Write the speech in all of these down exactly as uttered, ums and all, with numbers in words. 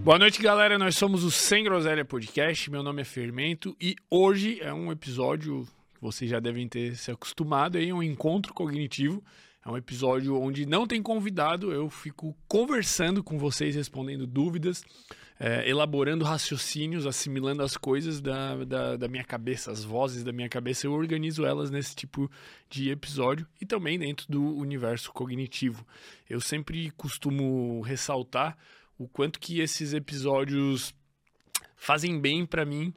Boa noite, galera. Nós somos o Sem Groselha Podcast. Meu nome é Fermento e hoje é um episódio que vocês já devem ter se acostumado aí, um encontro cognitivo. É um episódio onde não tem convidado, eu fico conversando com vocês, respondendo dúvidas, é, elaborando raciocínios, assimilando as coisas da, da, da minha cabeça, as vozes da minha cabeça. Eu organizo elas nesse tipo de episódio e também dentro do universo cognitivo. Eu sempre costumo ressaltar o quanto que esses episódios fazem bem pra mim,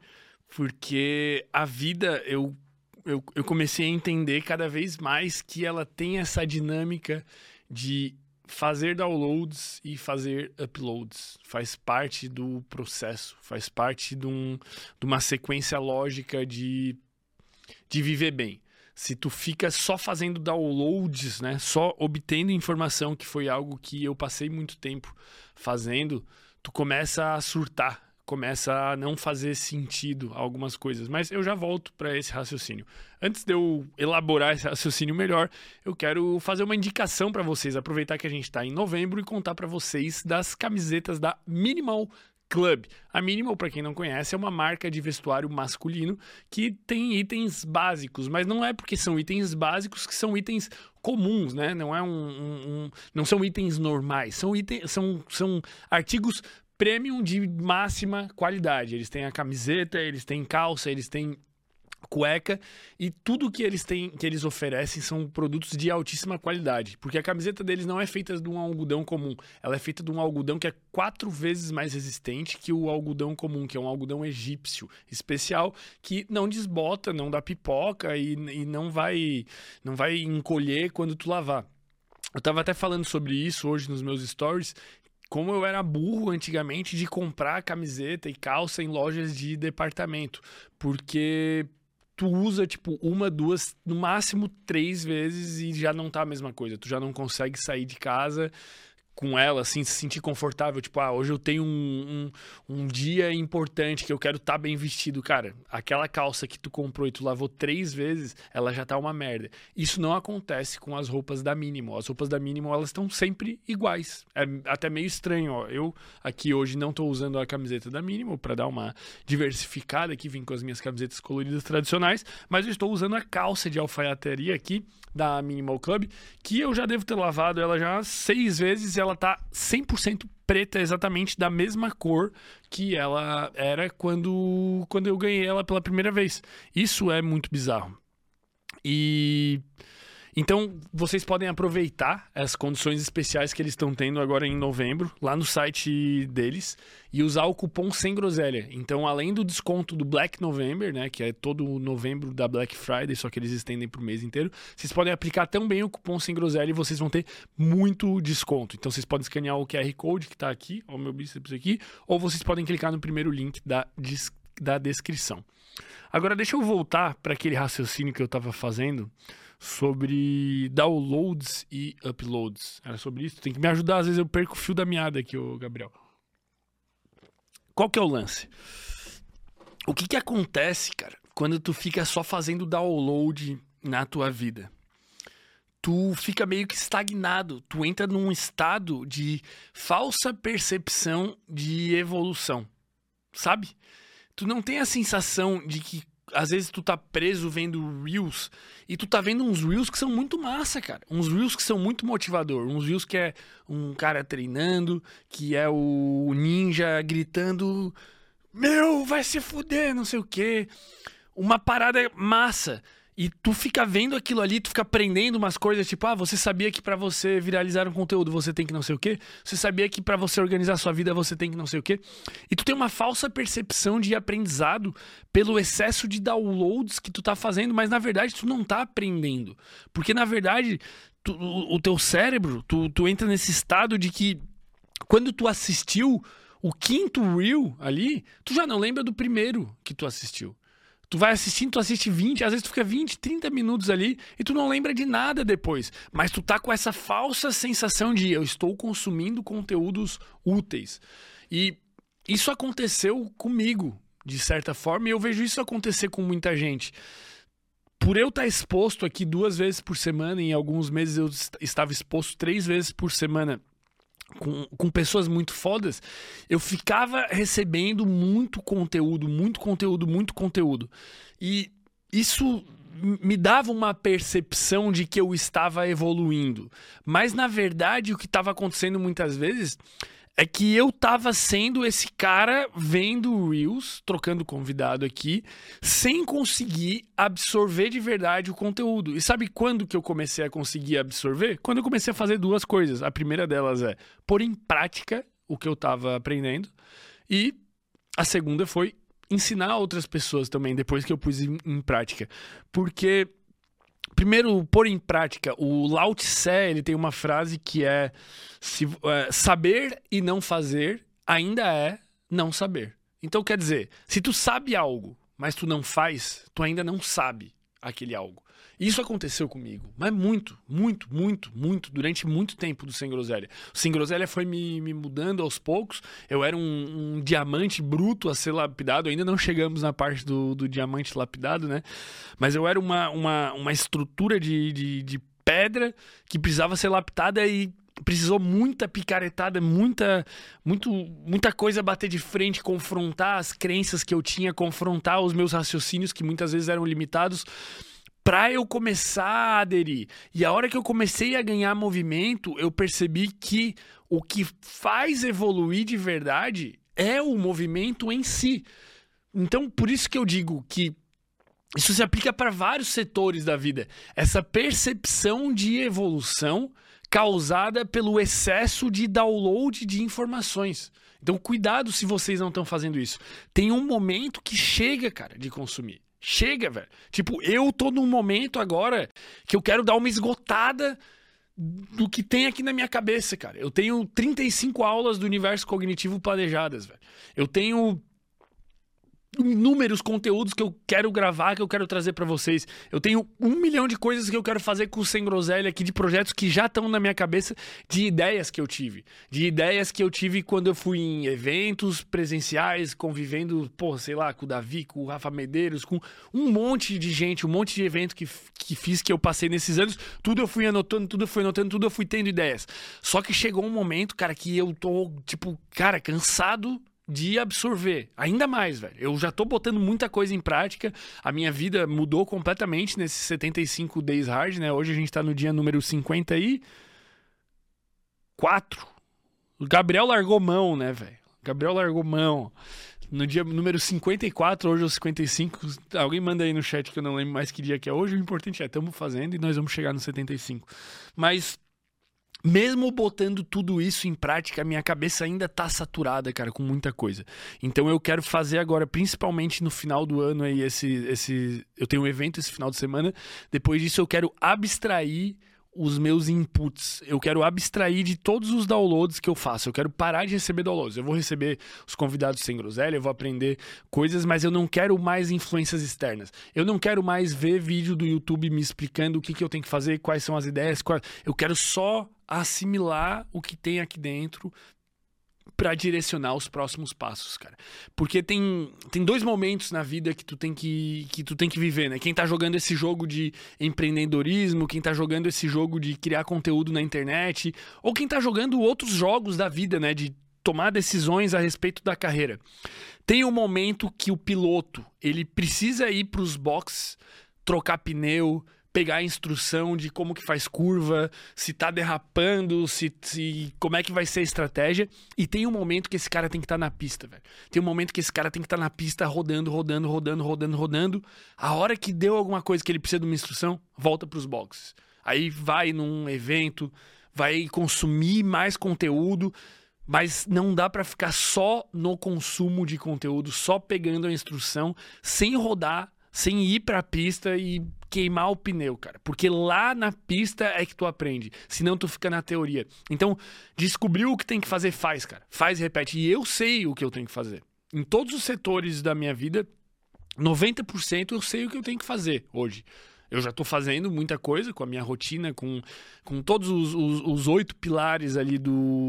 porque a vida, eu, eu, eu comecei a entender cada vez mais que ela tem essa dinâmica de fazer downloads e fazer uploads. Faz parte do processo, faz parte de, um, de uma sequência lógica de, de viver bem. Se tu fica só fazendo downloads, né, só obtendo informação, que foi algo que eu passei muito tempo fazendo, tu começa a surtar, começa a não fazer sentido algumas coisas. Mas eu já volto para esse raciocínio. Antes de eu elaborar esse raciocínio melhor, eu quero fazer uma indicação para vocês, aproveitar que a gente está em novembro e contar para vocês das camisetas da Minimal Club. A Minimal, para quem não conhece, é uma marca de vestuário masculino que tem itens básicos, mas não é porque são itens básicos que são itens comuns, né? Não é um, um, um não são itens normais, são itens, são, são artigos premium de máxima qualidade. Eles têm a camiseta, eles têm calça, eles têm cueca e tudo que eles têm, que eles oferecem são produtos de altíssima qualidade, porque a camiseta deles não é feita de um algodão comum, ela é feita de um algodão que é quatro vezes mais resistente que o algodão comum, que é um algodão egípcio especial, que não desbota, não dá pipoca e, e não vai não vai encolher quando tu lavar. Eu tava até falando sobre isso hoje nos meus stories, como eu era burro antigamente de comprar camiseta e calça em lojas de departamento, porque tu usa, tipo, uma, duas, no máximo três vezes e já não tá a mesma coisa. Tu já não consegue sair de casa com ela, assim, se sentir confortável. Tipo, ah, hoje eu tenho um, um, um dia importante que eu quero estar tá bem vestido. Cara, aquela calça que tu comprou e tu lavou três vezes, ela já tá uma merda. Isso não acontece com as roupas da Minimal. As roupas da Minimal, elas estão sempre iguais. É até meio estranho, ó. Eu aqui hoje não tô usando a camiseta da Minimal para dar uma diversificada aqui, vim com as minhas camisetas coloridas tradicionais, mas eu estou usando a calça de alfaiataria aqui da Minimal Club, que eu já devo ter lavado ela já seis vezes e ela tá cem por cento preta, exatamente da mesma cor que ela era quando, quando eu ganhei ela pela primeira vez. Isso é muito bizarro. E então vocês podem aproveitar as condições especiais que eles estão tendo agora em novembro, lá no site deles, e usar o cupom Sem Groselha. Então, além do desconto do Black November, né, que é todo o novembro da Black Friday, só que eles estendem pro mês inteiro, vocês podem aplicar também o cupom Sem Groselha e vocês vão ter muito desconto. Então, vocês podem escanear o Q R Code que tá aqui, ó, o meu bíceps aqui, ou vocês podem clicar no primeiro link da, da descrição. Agora, deixa eu voltar para aquele raciocínio que eu tava fazendo sobre downloads e uploads. Era sobre isso? Tem que me ajudar, às vezes eu perco o fio da meada aqui, ô Gabriel. Qual que é o lance? O que que acontece, cara, quando tu fica só fazendo download na tua vida? Tu fica meio que estagnado, tu entra num estado de falsa percepção de evolução, sabe? Tu não tem a sensação de que às vezes tu tá preso vendo Reels e tu tá vendo uns Reels que são muito massa, cara. Uns Reels que são muito motivador. Uns Reels que é um cara treinando, que é o ninja gritando: meu, vai se fuder, não sei o quê. Uma parada massa. E tu fica vendo aquilo ali, tu fica aprendendo umas coisas, tipo, ah, você sabia que pra você viralizar um conteúdo você tem que não sei o quê? Você sabia que pra você organizar sua vida você tem que não sei o quê? E tu tem uma falsa percepção de aprendizado pelo excesso de downloads que tu tá fazendo, mas na verdade tu não tá aprendendo. Porque na verdade, tu, o, o teu cérebro, tu, tu entra nesse estado de que quando tu assistiu o quinto reel ali, tu já não lembra do primeiro que tu assistiu. Tu vai assistindo, tu assiste vinte, às vezes tu fica vinte, trinta minutos ali e tu não lembra de nada depois. Mas tu tá com essa falsa sensação de eu estou consumindo conteúdos úteis. E isso aconteceu comigo, de certa forma, e eu vejo isso acontecer com muita gente. Por eu estar exposto aqui duas vezes por semana, em alguns meses eu estava exposto três vezes por semana com, com pessoas muito fodas, eu ficava recebendo muito conteúdo, muito conteúdo, muito conteúdo. E isso me dava uma percepção de que eu estava evoluindo. Mas, na verdade, o que estava acontecendo muitas vezes é que eu tava sendo esse cara vendo Reels, trocando convidado aqui, sem conseguir absorver de verdade o conteúdo. E sabe quando que eu comecei a conseguir absorver? Quando eu comecei a fazer duas coisas. A primeira delas é pôr em prática o que eu tava aprendendo. E a segunda foi ensinar outras pessoas também, depois que eu pus em, em prática. Porque... Primeiro, pôr em prática. O Lao Tse, ele tem uma frase que é, se, é saber e não fazer ainda é não saber. Então, quer dizer, se tu sabe algo, mas tu não faz, tu ainda não sabe aquele algo. Isso aconteceu comigo, mas muito, muito, muito, muito, durante muito tempo do Sem Groselha. O Sem Groselha foi me, me mudando aos poucos. Eu era um, um diamante bruto a ser lapidado. Ainda não chegamos na parte do, do diamante lapidado, né? Mas eu era uma, uma, uma estrutura de, de, de pedra que precisava ser lapidada e precisou muita picaretada, muita, muito, muita coisa bater de frente, confrontar as crenças que eu tinha, confrontar os meus raciocínios que muitas vezes eram limitados, para eu começar a aderir. E a hora que eu comecei a ganhar movimento, eu percebi que o que faz evoluir de verdade é o movimento em si. Então, por isso que eu digo que isso se aplica para vários setores da vida. Essa percepção de evolução causada pelo excesso de download de informações. Então, cuidado se vocês não estão fazendo isso. Tem um momento que chega, cara, de consumir. Chega, velho. Tipo, eu tô num momento agora que eu quero dar uma esgotada do que tem aqui na minha cabeça, cara. Eu tenho trinta e cinco aulas do universo cognitivo planejadas, velho. Eu tenho inúmeros conteúdos que eu quero gravar, que eu quero trazer pra vocês. Eu tenho um milhão de coisas que eu quero fazer com o Sem Groselha aqui, de projetos que já estão na minha cabeça, de ideias que eu tive. De ideias que eu tive quando eu fui em eventos presenciais, convivendo, pô, sei lá, com o Davi, com o Rafa Medeiros, com um monte de gente, um monte de evento que, que fiz, que eu passei nesses anos. Tudo eu fui anotando, tudo eu fui anotando, tudo eu fui tendo ideias. Só que chegou um momento, cara, que eu tô, tipo, cara, cansado de absorver, ainda mais, velho. Eu já tô botando muita coisa em prática, a minha vida mudou completamente nesses setenta e cinco Days Hard, né? Hoje a gente tá no dia número cinquenta e quatro. O Gabriel largou mão, né, velho? Gabriel largou mão. No dia número cinquenta e quatro, hoje é o cinquenta e cinco. Alguém manda aí no chat que eu não lembro mais que dia que é hoje. O importante é, estamos fazendo e nós vamos chegar no setenta e cinco. Mas mesmo botando tudo isso em prática, a minha cabeça ainda tá saturada, cara, com muita coisa. Então eu quero fazer agora, principalmente no final do ano aí, esse, esse, eu tenho um evento esse final de semana. Depois disso eu quero abstrair os meus inputs. Eu quero abstrair de todos os downloads que eu faço. Eu quero parar de receber downloads. Eu vou receber os convidados Sem Groselha, eu vou aprender coisas, mas eu não quero mais influências externas. Eu não quero mais ver vídeo do YouTube me explicando o que, que eu tenho que fazer, quais são as ideias. Qual... Eu quero só assimilar o que tem aqui dentro para direcionar os próximos passos, cara. Porque tem, tem dois momentos na vida que tu tem que, que tu tem que viver, né? Quem tá jogando esse jogo de empreendedorismo, quem tá jogando esse jogo de criar conteúdo na internet, ou quem tá jogando outros jogos da vida, né? De tomar decisões a respeito da carreira. Tem um momento que o piloto, ele precisa ir pros boxes, trocar pneu, pegar a instrução de como que faz curva, se tá derrapando, se, se como é que vai ser a estratégia. E tem um momento que esse cara tem que estar tá na pista, velho. Tem um momento que esse cara tem que estar tá na pista rodando, rodando, rodando, rodando, rodando. A hora que deu alguma coisa que ele precisa de uma instrução, volta pros boxes. Aí vai num evento, vai consumir mais conteúdo, mas não dá pra ficar só no consumo de conteúdo, só pegando a instrução, sem rodar, sem ir pra pista e queimar o pneu, cara. Porque lá na pista é que tu aprende. Senão tu fica na teoria. Então, descobriu o que tem que fazer, faz, cara. Faz e repete. E eu sei o que eu tenho que fazer. Em todos os setores da minha vida, noventa por cento eu sei o que eu tenho que fazer hoje. Eu já tô fazendo muita coisa com a minha rotina, com, com todos os, os, os oito pilares ali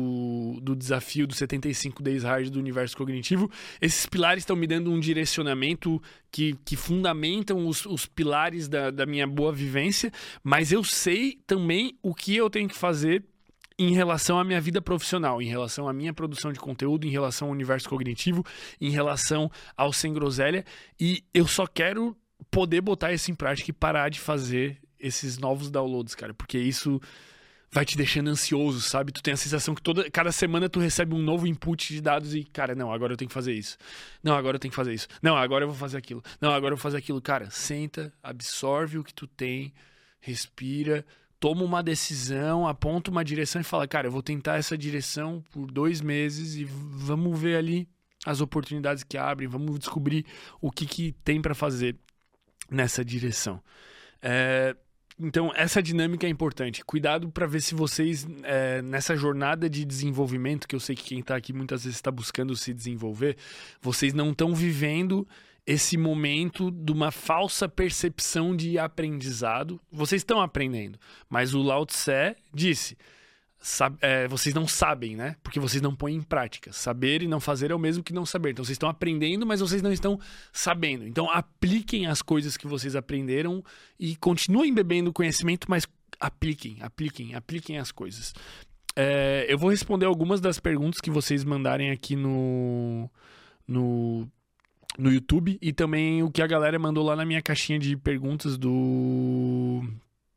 do, do desafio dos setenta e cinco Days Hard do universo cognitivo. Esses pilares estão me dando um direcionamento que, que fundamentam os, os pilares da, da minha boa vivência, mas eu sei também o que eu tenho que fazer em relação à minha vida profissional, em relação à minha produção de conteúdo, em relação ao universo cognitivo, em relação ao Sem Groselha. E eu só quero poder botar isso em prática e parar de fazer esses novos downloads, cara. Porque isso vai te deixando ansioso, sabe? Tu tem a sensação que toda, cada semana tu recebe um novo input de dados e, cara, não, agora eu tenho que fazer isso. Não, agora eu tenho que fazer isso. Não, agora eu vou fazer aquilo. Não, agora eu vou fazer aquilo. Cara, senta, absorve o que tu tem, respira, toma uma decisão, aponta uma direção e fala, cara, eu vou tentar essa direção por dois meses e vamos ver ali as oportunidades que abrem, vamos descobrir o que, que tem para fazer nessa direção. É, então, essa dinâmica é importante. Cuidado para ver se vocês, é, nessa jornada de desenvolvimento, que eu sei que quem está aqui muitas vezes está buscando se desenvolver, vocês não estão vivendo esse momento de uma falsa percepção de aprendizado. Vocês estão aprendendo, mas o Lao Tse disse, sabe, é, vocês não sabem, né? Porque vocês não põem em prática. Saber e não fazer é o mesmo que não saber. Então vocês estão aprendendo, mas vocês não estão sabendo. Então apliquem as coisas que vocês aprenderam e continuem bebendo conhecimento, mas apliquem, apliquem, apliquem as coisas. É, eu vou responder algumas das perguntas que vocês mandarem aqui no... no no YouTube e também o que a galera mandou lá na minha caixinha de perguntas do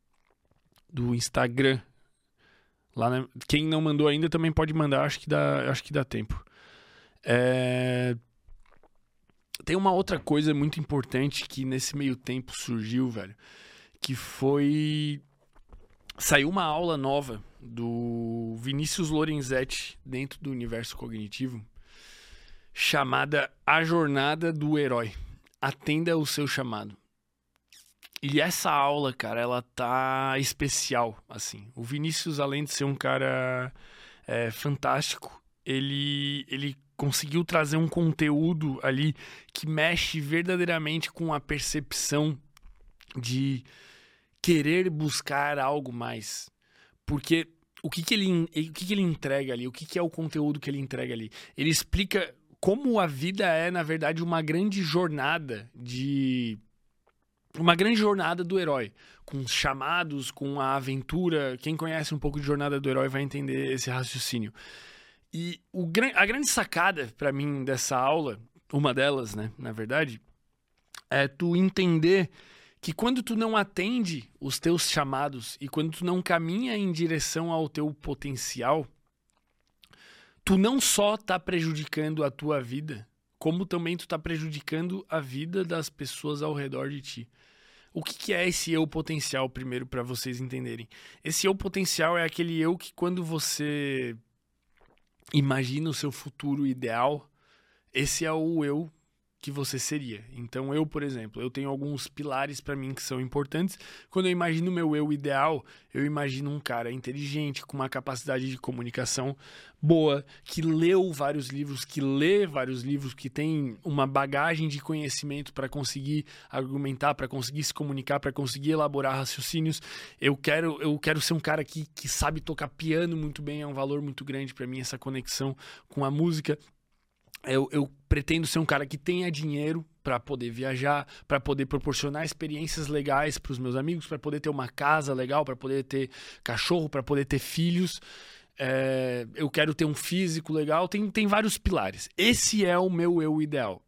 do Instagram. Lá na... Quem não mandou ainda também pode mandar, acho que dá, acho que dá tempo. É... Tem uma outra coisa muito importante que nesse meio tempo surgiu, velho, que foi... Saiu uma aula nova do Vinícius Lorenzetti dentro do Universo Cognitivo, chamada A Jornada do Herói. Atenda o seu chamado. E essa aula, cara, ela tá especial, assim. O Vinícius, além de ser um cara é, fantástico, ele, ele conseguiu trazer um conteúdo ali que mexe verdadeiramente com a percepção de querer buscar algo mais. Porque o que, que, ele, o que, que ele entrega ali? O que, que é o conteúdo que ele entrega ali? Ele explica como a vida é, na verdade, uma grande jornada de... Uma grande jornada do herói. Com chamados, com a aventura. Quem conhece um pouco de Jornada do Herói vai entender esse raciocínio. E o, a grande sacada, pra mim, dessa aula, uma delas, né, na verdade, é tu entender que quando tu não atende os teus chamados e quando tu não caminha em direção ao teu potencial, tu não só tá prejudicando a tua vida, como também tu tá prejudicando a vida das pessoas ao redor de ti. O que, que é esse eu potencial, primeiro, para vocês entenderem? Esse eu potencial é aquele eu que quando você imagina o seu futuro ideal, esse é o eu que você seria. Então eu, por exemplo, eu tenho alguns pilares para mim que são importantes. Quando eu imagino o meu eu ideal, eu imagino um cara inteligente, com uma capacidade de comunicação boa, que leu vários livros, que lê vários livros, que tem uma bagagem de conhecimento para conseguir argumentar, para conseguir se comunicar, para conseguir elaborar raciocínios. Eu quero, eu quero ser um cara que, que sabe tocar piano muito bem, é um valor muito grande para mim essa conexão com a música. Eu, eu pretendo ser um cara que tenha dinheiro para poder viajar, para poder proporcionar experiências legais para os meus amigos, para poder ter uma casa legal, para poder ter cachorro, para poder ter filhos. É, eu quero ter um físico legal. Tem, tem vários pilares. Esse é o meu eu ideal.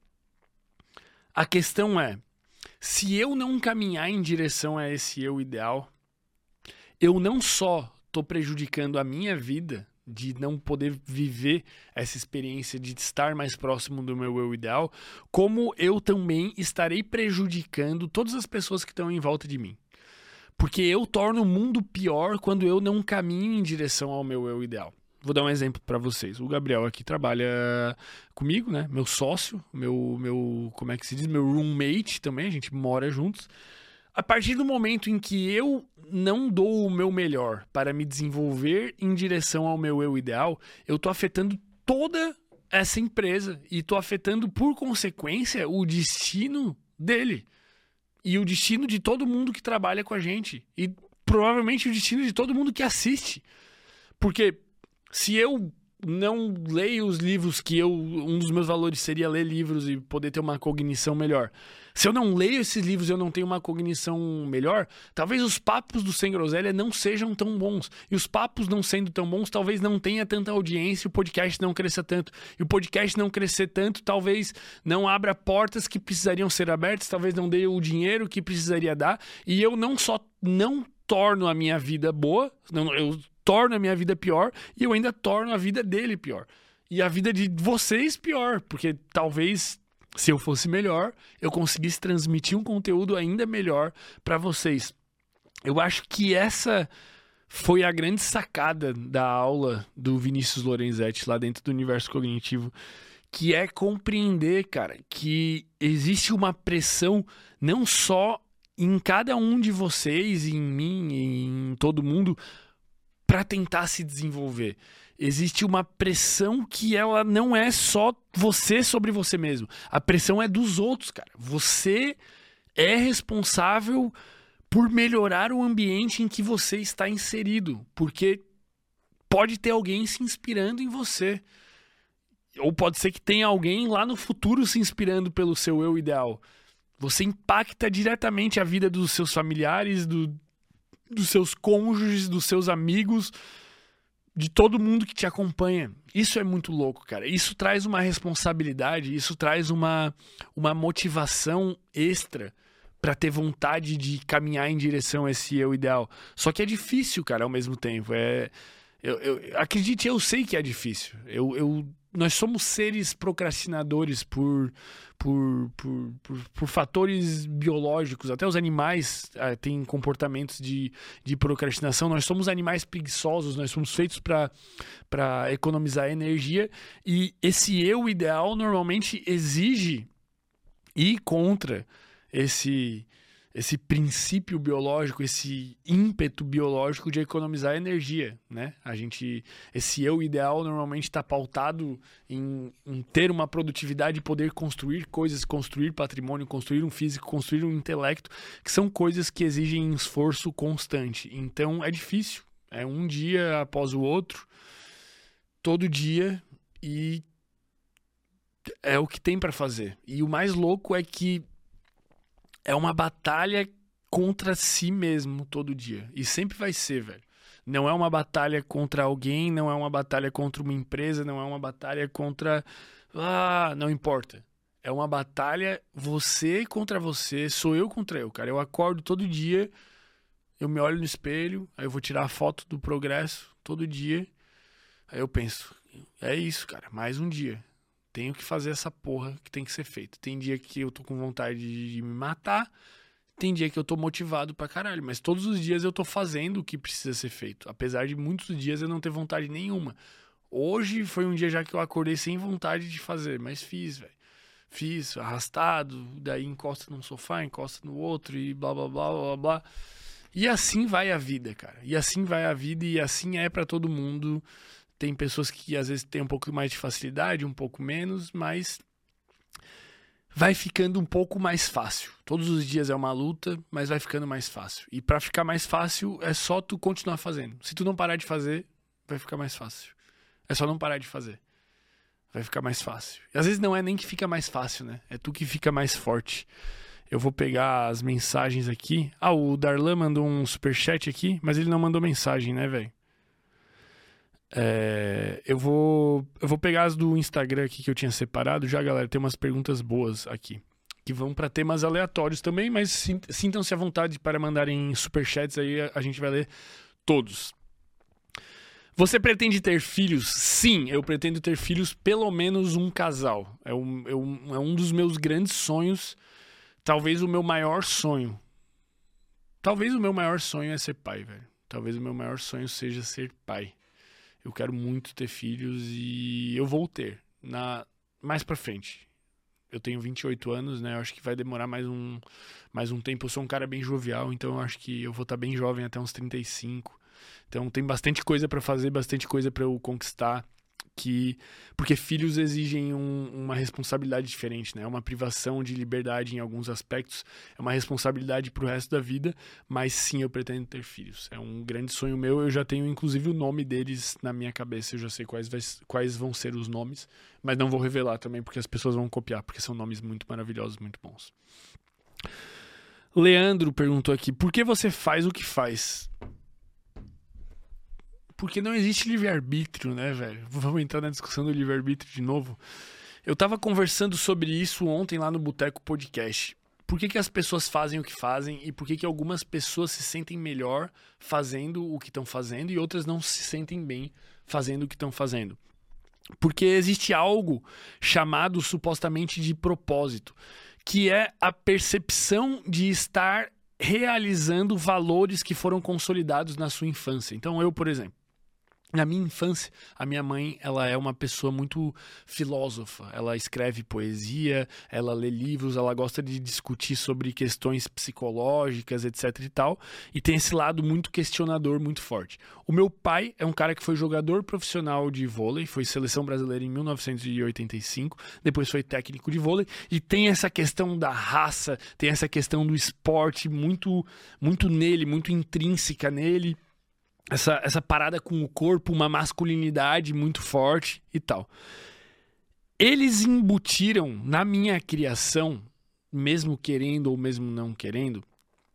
A questão é, se eu não caminhar em direção a esse eu ideal, eu não só estou prejudicando a minha vida, de não poder viver essa experiência de estar mais próximo do meu eu ideal, como eu também estarei prejudicando todas as pessoas que estão em volta de mim. Porque eu torno o mundo pior quando eu não caminho em direção ao meu eu ideal. Vou dar um exemplo para vocês. O Gabriel aqui trabalha comigo, né? Meu sócio, meu, meu, como é que se diz? Meu roommate também, a gente mora juntos. A partir do momento em que eu não dou o meu melhor para me desenvolver em direção ao meu eu ideal, eu tô afetando toda essa empresa e tô afetando, por consequência, o destino dele e o destino de todo mundo que trabalha com a gente e provavelmente o destino de todo mundo que assiste. Porque se eu não leio os livros que eu... Um dos meus valores seria ler livros e poder ter uma cognição melhor. Se eu não leio esses livros e eu não tenho uma cognição melhor, talvez os papos do Sem Groselha não sejam tão bons. E os papos não sendo tão bons, talvez não tenha tanta audiência e o podcast não cresça tanto. E o podcast não crescer tanto, talvez não abra portas que precisariam ser abertas, talvez não dê o dinheiro que precisaria dar. E eu não só não torno a minha vida boa, não, eu torno a minha vida pior e eu ainda torno a vida dele pior. E a vida de vocês pior, porque talvez... se eu fosse melhor, eu conseguisse transmitir um conteúdo ainda melhor para vocês. Eu acho que essa foi a grande sacada da aula do Vinícius Lorenzetti lá dentro do Universo Cognitivo, que é compreender, cara, que existe uma pressão não só em cada um de vocês, em mim, em todo mundo, para tentar se desenvolver. Existe uma pressão que ela não é só você sobre você mesmo. A pressão é dos outros, cara. Você é responsável por melhorar o ambiente em que você está inserido. Porque pode ter alguém se inspirando em você. Ou pode ser que tenha alguém lá no futuro se inspirando pelo seu eu ideal. Você impacta diretamente a vida dos seus familiares, do, dos seus cônjuges, dos seus amigos... de todo mundo que te acompanha. Isso é muito louco, cara. Isso traz uma responsabilidade, isso traz uma, uma motivação extra para ter vontade de caminhar em direção a esse eu ideal. Só que é difícil, cara, ao mesmo tempo. É, eu, eu, acredite, eu sei que é difícil. Eu, eu, nós somos seres procrastinadores por... Por, por, por, por fatores biológicos. Até os animais ah, têm comportamentos de, de procrastinação. Nós somos animais preguiçosos, nós somos feitos para economizar energia, e esse eu ideal normalmente exige ir contra esse, esse princípio biológico, esse ímpeto biológico de economizar energia, né? A gente, esse eu ideal normalmente está pautado em, em ter uma produtividade e poder construir coisas, construir patrimônio, construir um físico, construir um intelecto, que são coisas que exigem esforço constante. Então é difícil, é um dia após o outro, todo dia, e é o que tem para fazer. E o mais louco é que é uma batalha contra si mesmo todo dia. E sempre vai ser, velho. Não é uma batalha contra alguém, não é uma batalha contra uma empresa, não é uma batalha contra... Ah, não importa. É uma batalha você contra você, sou eu contra eu, cara. Eu acordo todo dia, eu me olho no espelho, aí eu vou tirar a foto do progresso todo dia. Aí eu penso, é isso, cara, mais um dia. Tenho que fazer essa porra que tem que ser feito. Tem dia que eu tô com vontade de me matar, tem dia que eu tô motivado pra caralho, mas todos os dias eu tô fazendo o que precisa ser feito, apesar de muitos dias eu não ter vontade nenhuma. Hoje foi um dia já que eu acordei sem vontade de fazer, mas fiz, velho. Fiz, arrastado, daí encosta num sofá, encosta no outro e blá, blá, blá, blá, blá. E assim vai a vida, cara. E assim vai a vida e assim é pra todo mundo. Tem pessoas que às vezes têm um pouco mais de facilidade, um pouco menos, mas vai ficando um pouco mais fácil. Todos os dias é uma luta, mas vai ficando mais fácil. E pra ficar mais fácil é só tu continuar fazendo. Se tu não parar de fazer, vai ficar mais fácil. É só não parar de fazer. Vai ficar mais fácil. E às vezes não é nem que fica mais fácil, né? É tu que fica mais forte. Eu vou pegar as mensagens aqui. Ah, o Darlan mandou um superchat aqui, mas ele não mandou mensagem, né, velho? É, eu, vou, eu vou pegar as do Instagram aqui que eu tinha separado. Já, galera, tem umas perguntas boas aqui, que vão para temas aleatórios também, mas sintam-se à vontade para mandarem superchats aí, a gente vai ler todos. Você pretende ter filhos? Sim, eu pretendo ter filhos, pelo menos um casal. É um, é um, é um dos meus grandes sonhos, talvez o meu maior sonho. Talvez o meu maior sonho é ser pai, velho. Talvez o meu maior sonho seja ser pai. Eu quero muito ter filhos e eu vou ter na, mais pra frente. Eu tenho vinte e oito anos, né? Eu acho que vai demorar mais um, mais um tempo. Eu sou um cara bem jovial, então eu acho que eu vou estar bem jovem até uns trinta e cinco. Então tem bastante coisa pra fazer, bastante coisa pra eu conquistar, que porque filhos exigem um, uma responsabilidade diferente, né? É uma privação de liberdade em alguns aspectos, é uma responsabilidade pro resto da vida, mas sim, eu pretendo ter filhos. É um grande sonho meu, eu já tenho inclusive o nome deles na minha cabeça, eu já sei quais, vai, quais vão ser os nomes, mas não vou revelar também, porque as pessoas vão copiar, porque são nomes muito maravilhosos, muito bons. Leandro perguntou aqui, por que você faz o que faz? Porque não existe livre-arbítrio, né, velho? Vamos entrar na discussão do livre-arbítrio de novo. Eu tava conversando sobre isso ontem lá no Boteco Podcast. Por que que as pessoas fazem o que fazem e por que que algumas pessoas se sentem melhor fazendo o que estão fazendo e outras não se sentem bem fazendo o que estão fazendo? Porque existe algo chamado supostamente de propósito, que é a percepção de estar realizando valores que foram consolidados na sua infância. Então eu, por exemplo, na minha infância, a minha mãe, ela é uma pessoa muito filósofa. Ela escreve poesia, ela lê livros, ela gosta de discutir sobre questões psicológicas, etc e tal. E tem esse lado muito questionador, muito forte. O meu pai é um cara que foi jogador profissional de vôlei, foi seleção brasileira em mil novecentos e oitenta e cinco, depois foi técnico de vôlei, e tem essa questão da raça, tem essa questão do esporte muito, muito nele, muito intrínseca nele. Essa, essa parada com o corpo, uma masculinidade muito forte e tal. Eles embutiram na minha criação, mesmo querendo ou mesmo não querendo,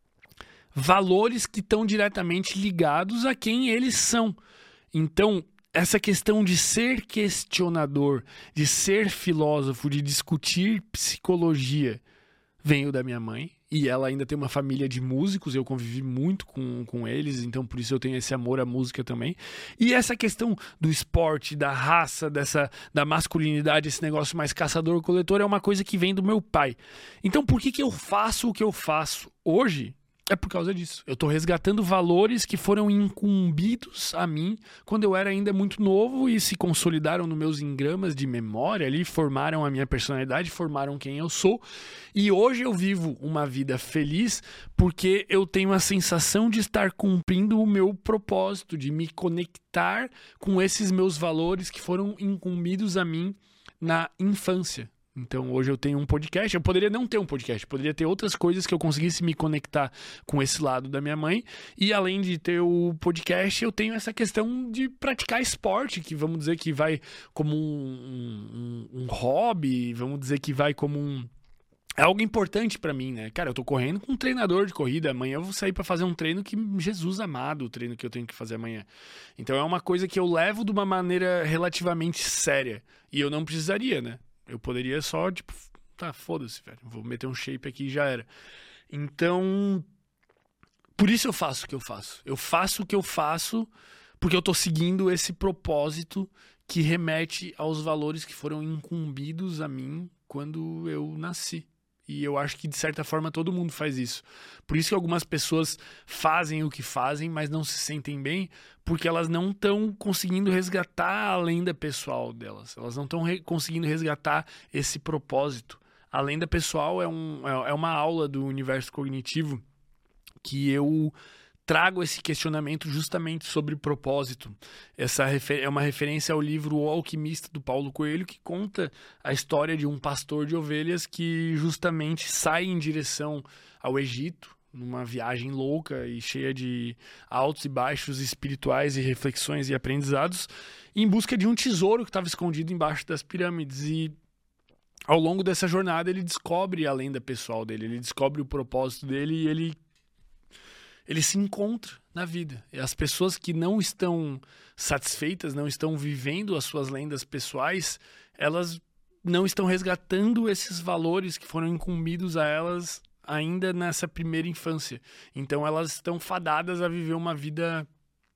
valores que estão diretamente ligados a quem eles são. Então, essa questão de ser questionador, de ser filósofo, de discutir psicologia, veio da minha mãe. E ela ainda tem uma família de músicos, eu convivi muito com, com eles, então por isso eu tenho esse amor à música também. E essa questão do esporte, da raça, dessa, da masculinidade, esse negócio mais caçador-coletor é uma coisa que vem do meu pai. Então por que que eu faço o que eu faço hoje? É por causa disso. Eu tô resgatando valores que foram incumbidos a mim quando eu era ainda muito novo e se consolidaram nos meus engramas de memória ali, formaram a minha personalidade, formaram quem eu sou. E hoje eu vivo uma vida feliz porque eu tenho a sensação de estar cumprindo o meu propósito, de me conectar com esses meus valores que foram incumbidos a mim na infância. Então hoje eu tenho um podcast, eu poderia não ter um podcast, poderia ter outras coisas que eu conseguisse me conectar com esse lado da minha mãe, e além de ter o podcast, eu tenho essa questão de praticar esporte, que vamos dizer que vai como um, um, um hobby, vamos dizer que vai como um... É algo importante pra mim, né? Cara, eu tô correndo com um treinador de corrida, amanhã eu vou sair pra fazer um treino que, Jesus amado, o treino que eu tenho que fazer amanhã. Então é uma coisa que eu levo de uma maneira relativamente séria, e eu não precisaria, né? Eu poderia só, tipo, tá, foda-se, velho. Vou meter um shape aqui e já era. Então, por isso eu faço o que eu faço. Eu faço o que eu faço porque eu tô seguindo esse propósito que remete aos valores que foram incumbidos a mim quando eu nasci. E eu acho que, de certa forma, todo mundo faz isso. Por isso que algumas pessoas fazem o que fazem, mas não se sentem bem, porque elas não estão conseguindo resgatar a lenda pessoal delas. Elas não estão re- conseguindo resgatar esse propósito. A lenda pessoal é, um, é uma aula do universo cognitivo que eu trago esse questionamento justamente sobre propósito. Essa refer- é uma referência ao livro O Alquimista, do Paulo Coelho, que conta a história de um pastor de ovelhas que justamente sai em direção ao Egito, numa viagem louca e cheia de altos e baixos espirituais e reflexões e aprendizados, em busca de um tesouro que estava escondido embaixo das pirâmides. E ao longo dessa jornada ele descobre a lenda pessoal dele, ele descobre o propósito dele e ele ele se encontra na vida. E as pessoas que não estão satisfeitas, não estão vivendo as suas lendas pessoais, elas não estão resgatando esses valores que foram incumbidos a elas ainda nessa primeira infância. Então elas estão fadadas a viver uma vida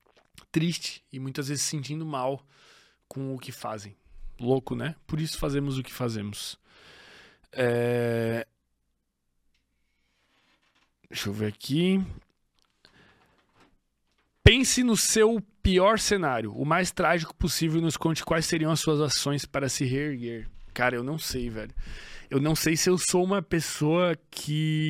triste e muitas vezes se sentindo mal com o que fazem. Louco, né? Por isso fazemos o que fazemos. É... Deixa eu ver aqui... Pense no seu pior cenário, o mais trágico possível, e nos conte quais seriam as suas ações para se reerguer. Cara, eu não sei, velho. Eu não sei se eu sou uma pessoa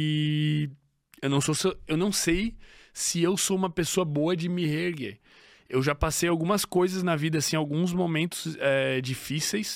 que... Eu não, sou... eu não sei se eu sou uma pessoa boa de me reerguer. Eu já passei algumas coisas na vida, assim, alguns momentos é, difíceis,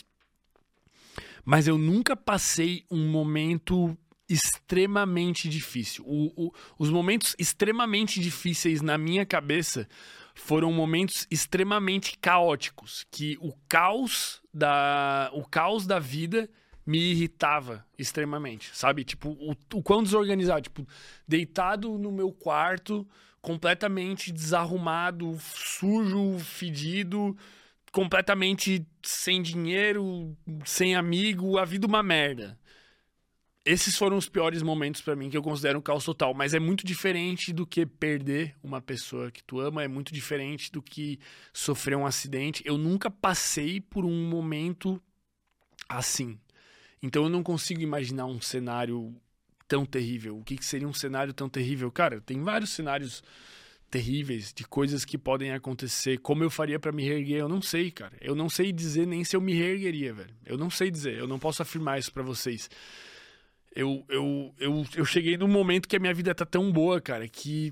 mas eu nunca passei um momento extremamente difícil. O, o, os momentos extremamente difíceis na minha cabeça foram momentos extremamente caóticos, que o caos da, o caos da vida me irritava extremamente, sabe? Tipo, o, o quão desorganizado, tipo, deitado no meu quarto, completamente desarrumado, sujo, fedido, completamente sem dinheiro, sem amigo, a vida uma merda. Esses foram os piores momentos pra mim, que eu considero um caos total. Mas é muito diferente do que perder uma pessoa que tu ama, é muito diferente do que sofrer um acidente. Eu nunca passei por um momento assim. Então eu não consigo imaginar um cenário tão terrível. O que, que seria um cenário tão terrível? Cara, tem vários cenários terríveis de coisas que podem acontecer. Como eu faria pra me reerguer? Eu não sei, cara. Eu não sei dizer nem se eu me reergueria, velho. Eu não sei dizer. Eu não posso afirmar isso pra vocês. Eu, eu, eu, eu cheguei num momento que a minha vida tá tão boa, cara, que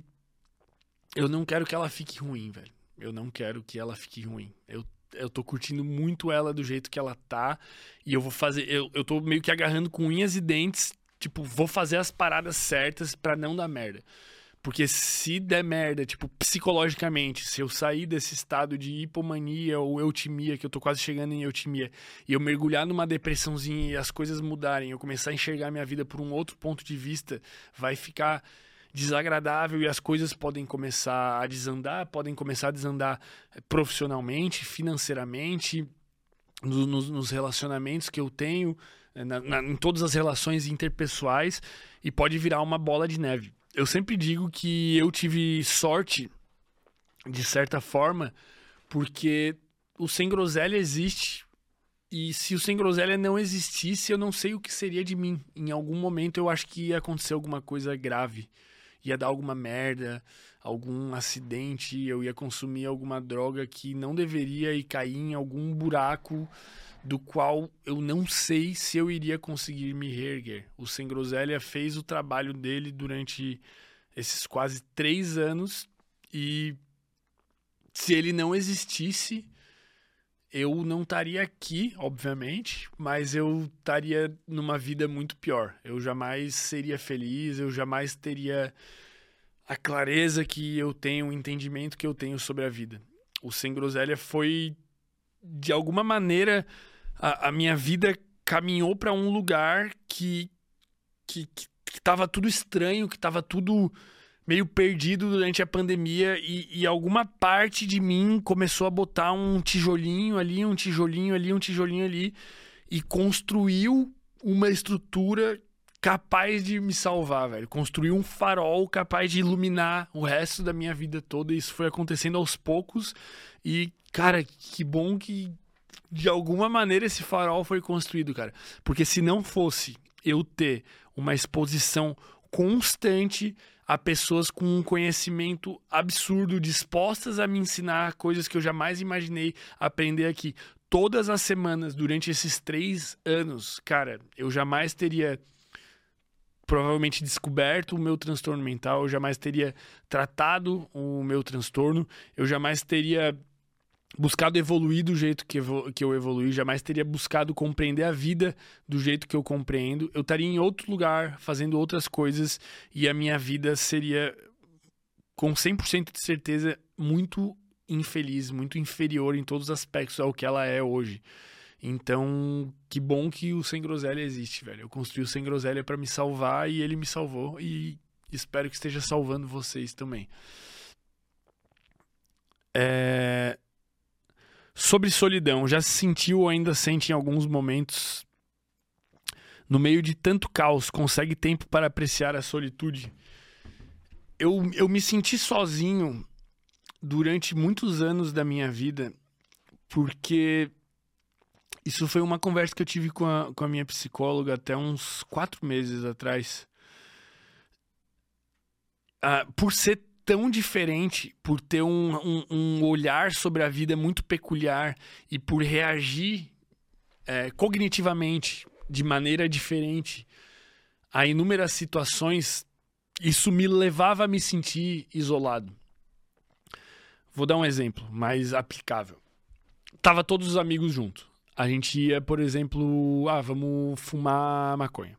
eu não quero que ela fique ruim, velho. Eu não quero que ela fique ruim. Eu, eu tô curtindo muito ela do jeito que ela tá. E eu vou fazer... Eu, eu tô meio que agarrando com unhas e dentes. Tipo, vou fazer as paradas certas pra não dar merda. Porque se der merda, tipo, psicologicamente, se eu sair desse estado de hipomania ou eutimia, que eu tô quase chegando em eutimia, e eu mergulhar numa depressãozinha e as coisas mudarem, eu começar a enxergar minha vida por um outro ponto de vista, vai ficar desagradável e as coisas podem começar a desandar, podem começar a desandar profissionalmente, financeiramente, no, nos, nos relacionamentos que eu tenho, na, na, em todas as relações interpessoais, e pode virar uma bola de neve. Eu sempre digo que eu tive sorte, de certa forma, porque o Sem Groselha existe. E se o Sem Groselha não existisse, eu não sei o que seria de mim. Em algum momento eu acho que ia acontecer alguma coisa grave. Ia dar alguma merda, algum acidente, eu ia consumir alguma droga que não deveria e cair em algum buraco do qual eu não sei se eu iria conseguir me reerguer. O Sem Groselha fez o trabalho dele durante esses quase três anos e se ele não existisse, eu não estaria aqui, obviamente, mas eu estaria numa vida muito pior. Eu jamais seria feliz, eu jamais teria a clareza que eu tenho, o entendimento que eu tenho sobre a vida. O Sem Groselha foi, de alguma maneira... A, a minha vida caminhou para um lugar que, que, que, que tava tudo estranho, que tava tudo meio perdido durante a pandemia e, e alguma parte de mim começou a botar um tijolinho ali, um tijolinho ali, um tijolinho ali e construiu uma estrutura capaz de me salvar, velho. Construiu um farol capaz de iluminar o resto da minha vida toda e isso foi acontecendo aos poucos e, cara, que bom que de alguma maneira esse farol foi construído, cara. Porque se não fosse eu ter uma exposição constante a pessoas com um conhecimento absurdo, dispostas a me ensinar coisas que eu jamais imaginei aprender aqui, todas as semanas, durante esses três anos, cara, eu jamais teria provavelmente descoberto o meu transtorno mental, eu jamais teria tratado o meu transtorno, eu jamais teria buscado evoluir do jeito que, evolu- que eu evoluí, jamais teria buscado compreender a vida do jeito que eu compreendo. Eu estaria em outro lugar, fazendo outras coisas, e a minha vida seria, com cem por cento de certeza, muito infeliz, muito inferior em todos os aspectos ao que ela é hoje. Então, que bom que o Sem Groselha existe, velho. Eu construí o Sem Groselha pra me salvar e ele me salvou, e espero que esteja salvando vocês também. É... Sobre solidão, já se sentiu ou ainda sente em alguns momentos, no meio de tanto caos, consegue tempo para apreciar a solitude? Eu, eu me senti sozinho durante muitos anos da minha vida, porque isso foi uma conversa que eu tive com a, com a minha psicóloga até uns quatro meses atrás. Ah, por ser tão diferente, por ter um, um, um olhar sobre a vida muito peculiar e por reagir é, cognitivamente de maneira diferente a inúmeras situações, isso me levava a me sentir isolado. Vou dar um exemplo mais aplicável. Tava todos os amigos juntos. A gente ia, por exemplo, ah, vamos fumar maconha.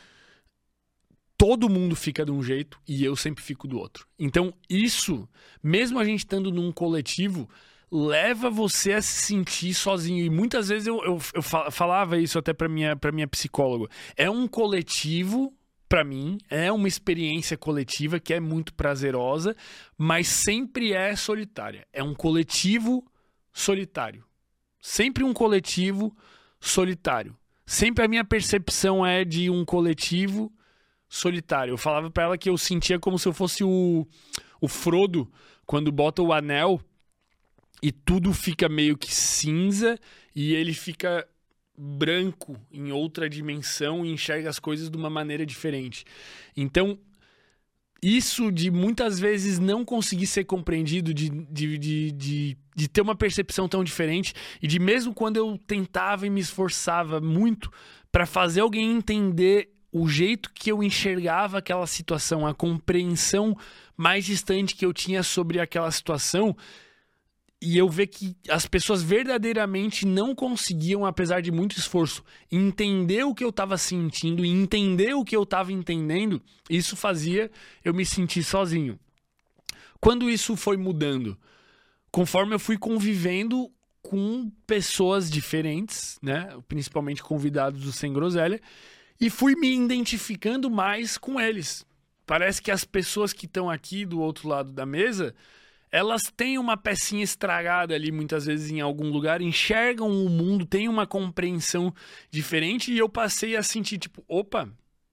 Todo mundo fica de um jeito e eu sempre fico do outro. Então, isso, mesmo a gente estando num coletivo, leva você a se sentir sozinho. E muitas vezes eu, eu, eu falava isso até pra minha, pra minha psicóloga. É um coletivo, pra mim, é uma experiência coletiva que é muito prazerosa, mas sempre é solitária. É um coletivo solitário. Sempre um coletivo solitário. Sempre a minha percepção é de um coletivo solitário. Eu falava pra ela que eu sentia como se eu fosse o, o Frodo, quando bota o anel e tudo fica meio que cinza e ele fica branco em outra dimensão e enxerga as coisas de uma maneira diferente. Então, isso de muitas vezes não conseguir ser compreendido, de, de, de, de, de ter uma percepção tão diferente, e de mesmo quando eu tentava e me esforçava muito para fazer alguém entender o jeito que eu enxergava aquela situação, a compreensão mais distante que eu tinha sobre aquela situação, e eu ver que as pessoas verdadeiramente não conseguiam, apesar de muito esforço, entender o que eu estava sentindo e entender o que eu estava entendendo, isso fazia eu me sentir sozinho. Quando isso foi mudando? Conforme eu fui convivendo com pessoas diferentes, né? Principalmente convidados do Sem Groselha, e fui me identificando mais com eles. Parece que as pessoas que estão aqui do outro lado da mesa, elas têm uma pecinha estragada ali, muitas vezes em algum lugar, enxergam o mundo, têm uma compreensão diferente, e eu passei a sentir, tipo, opa,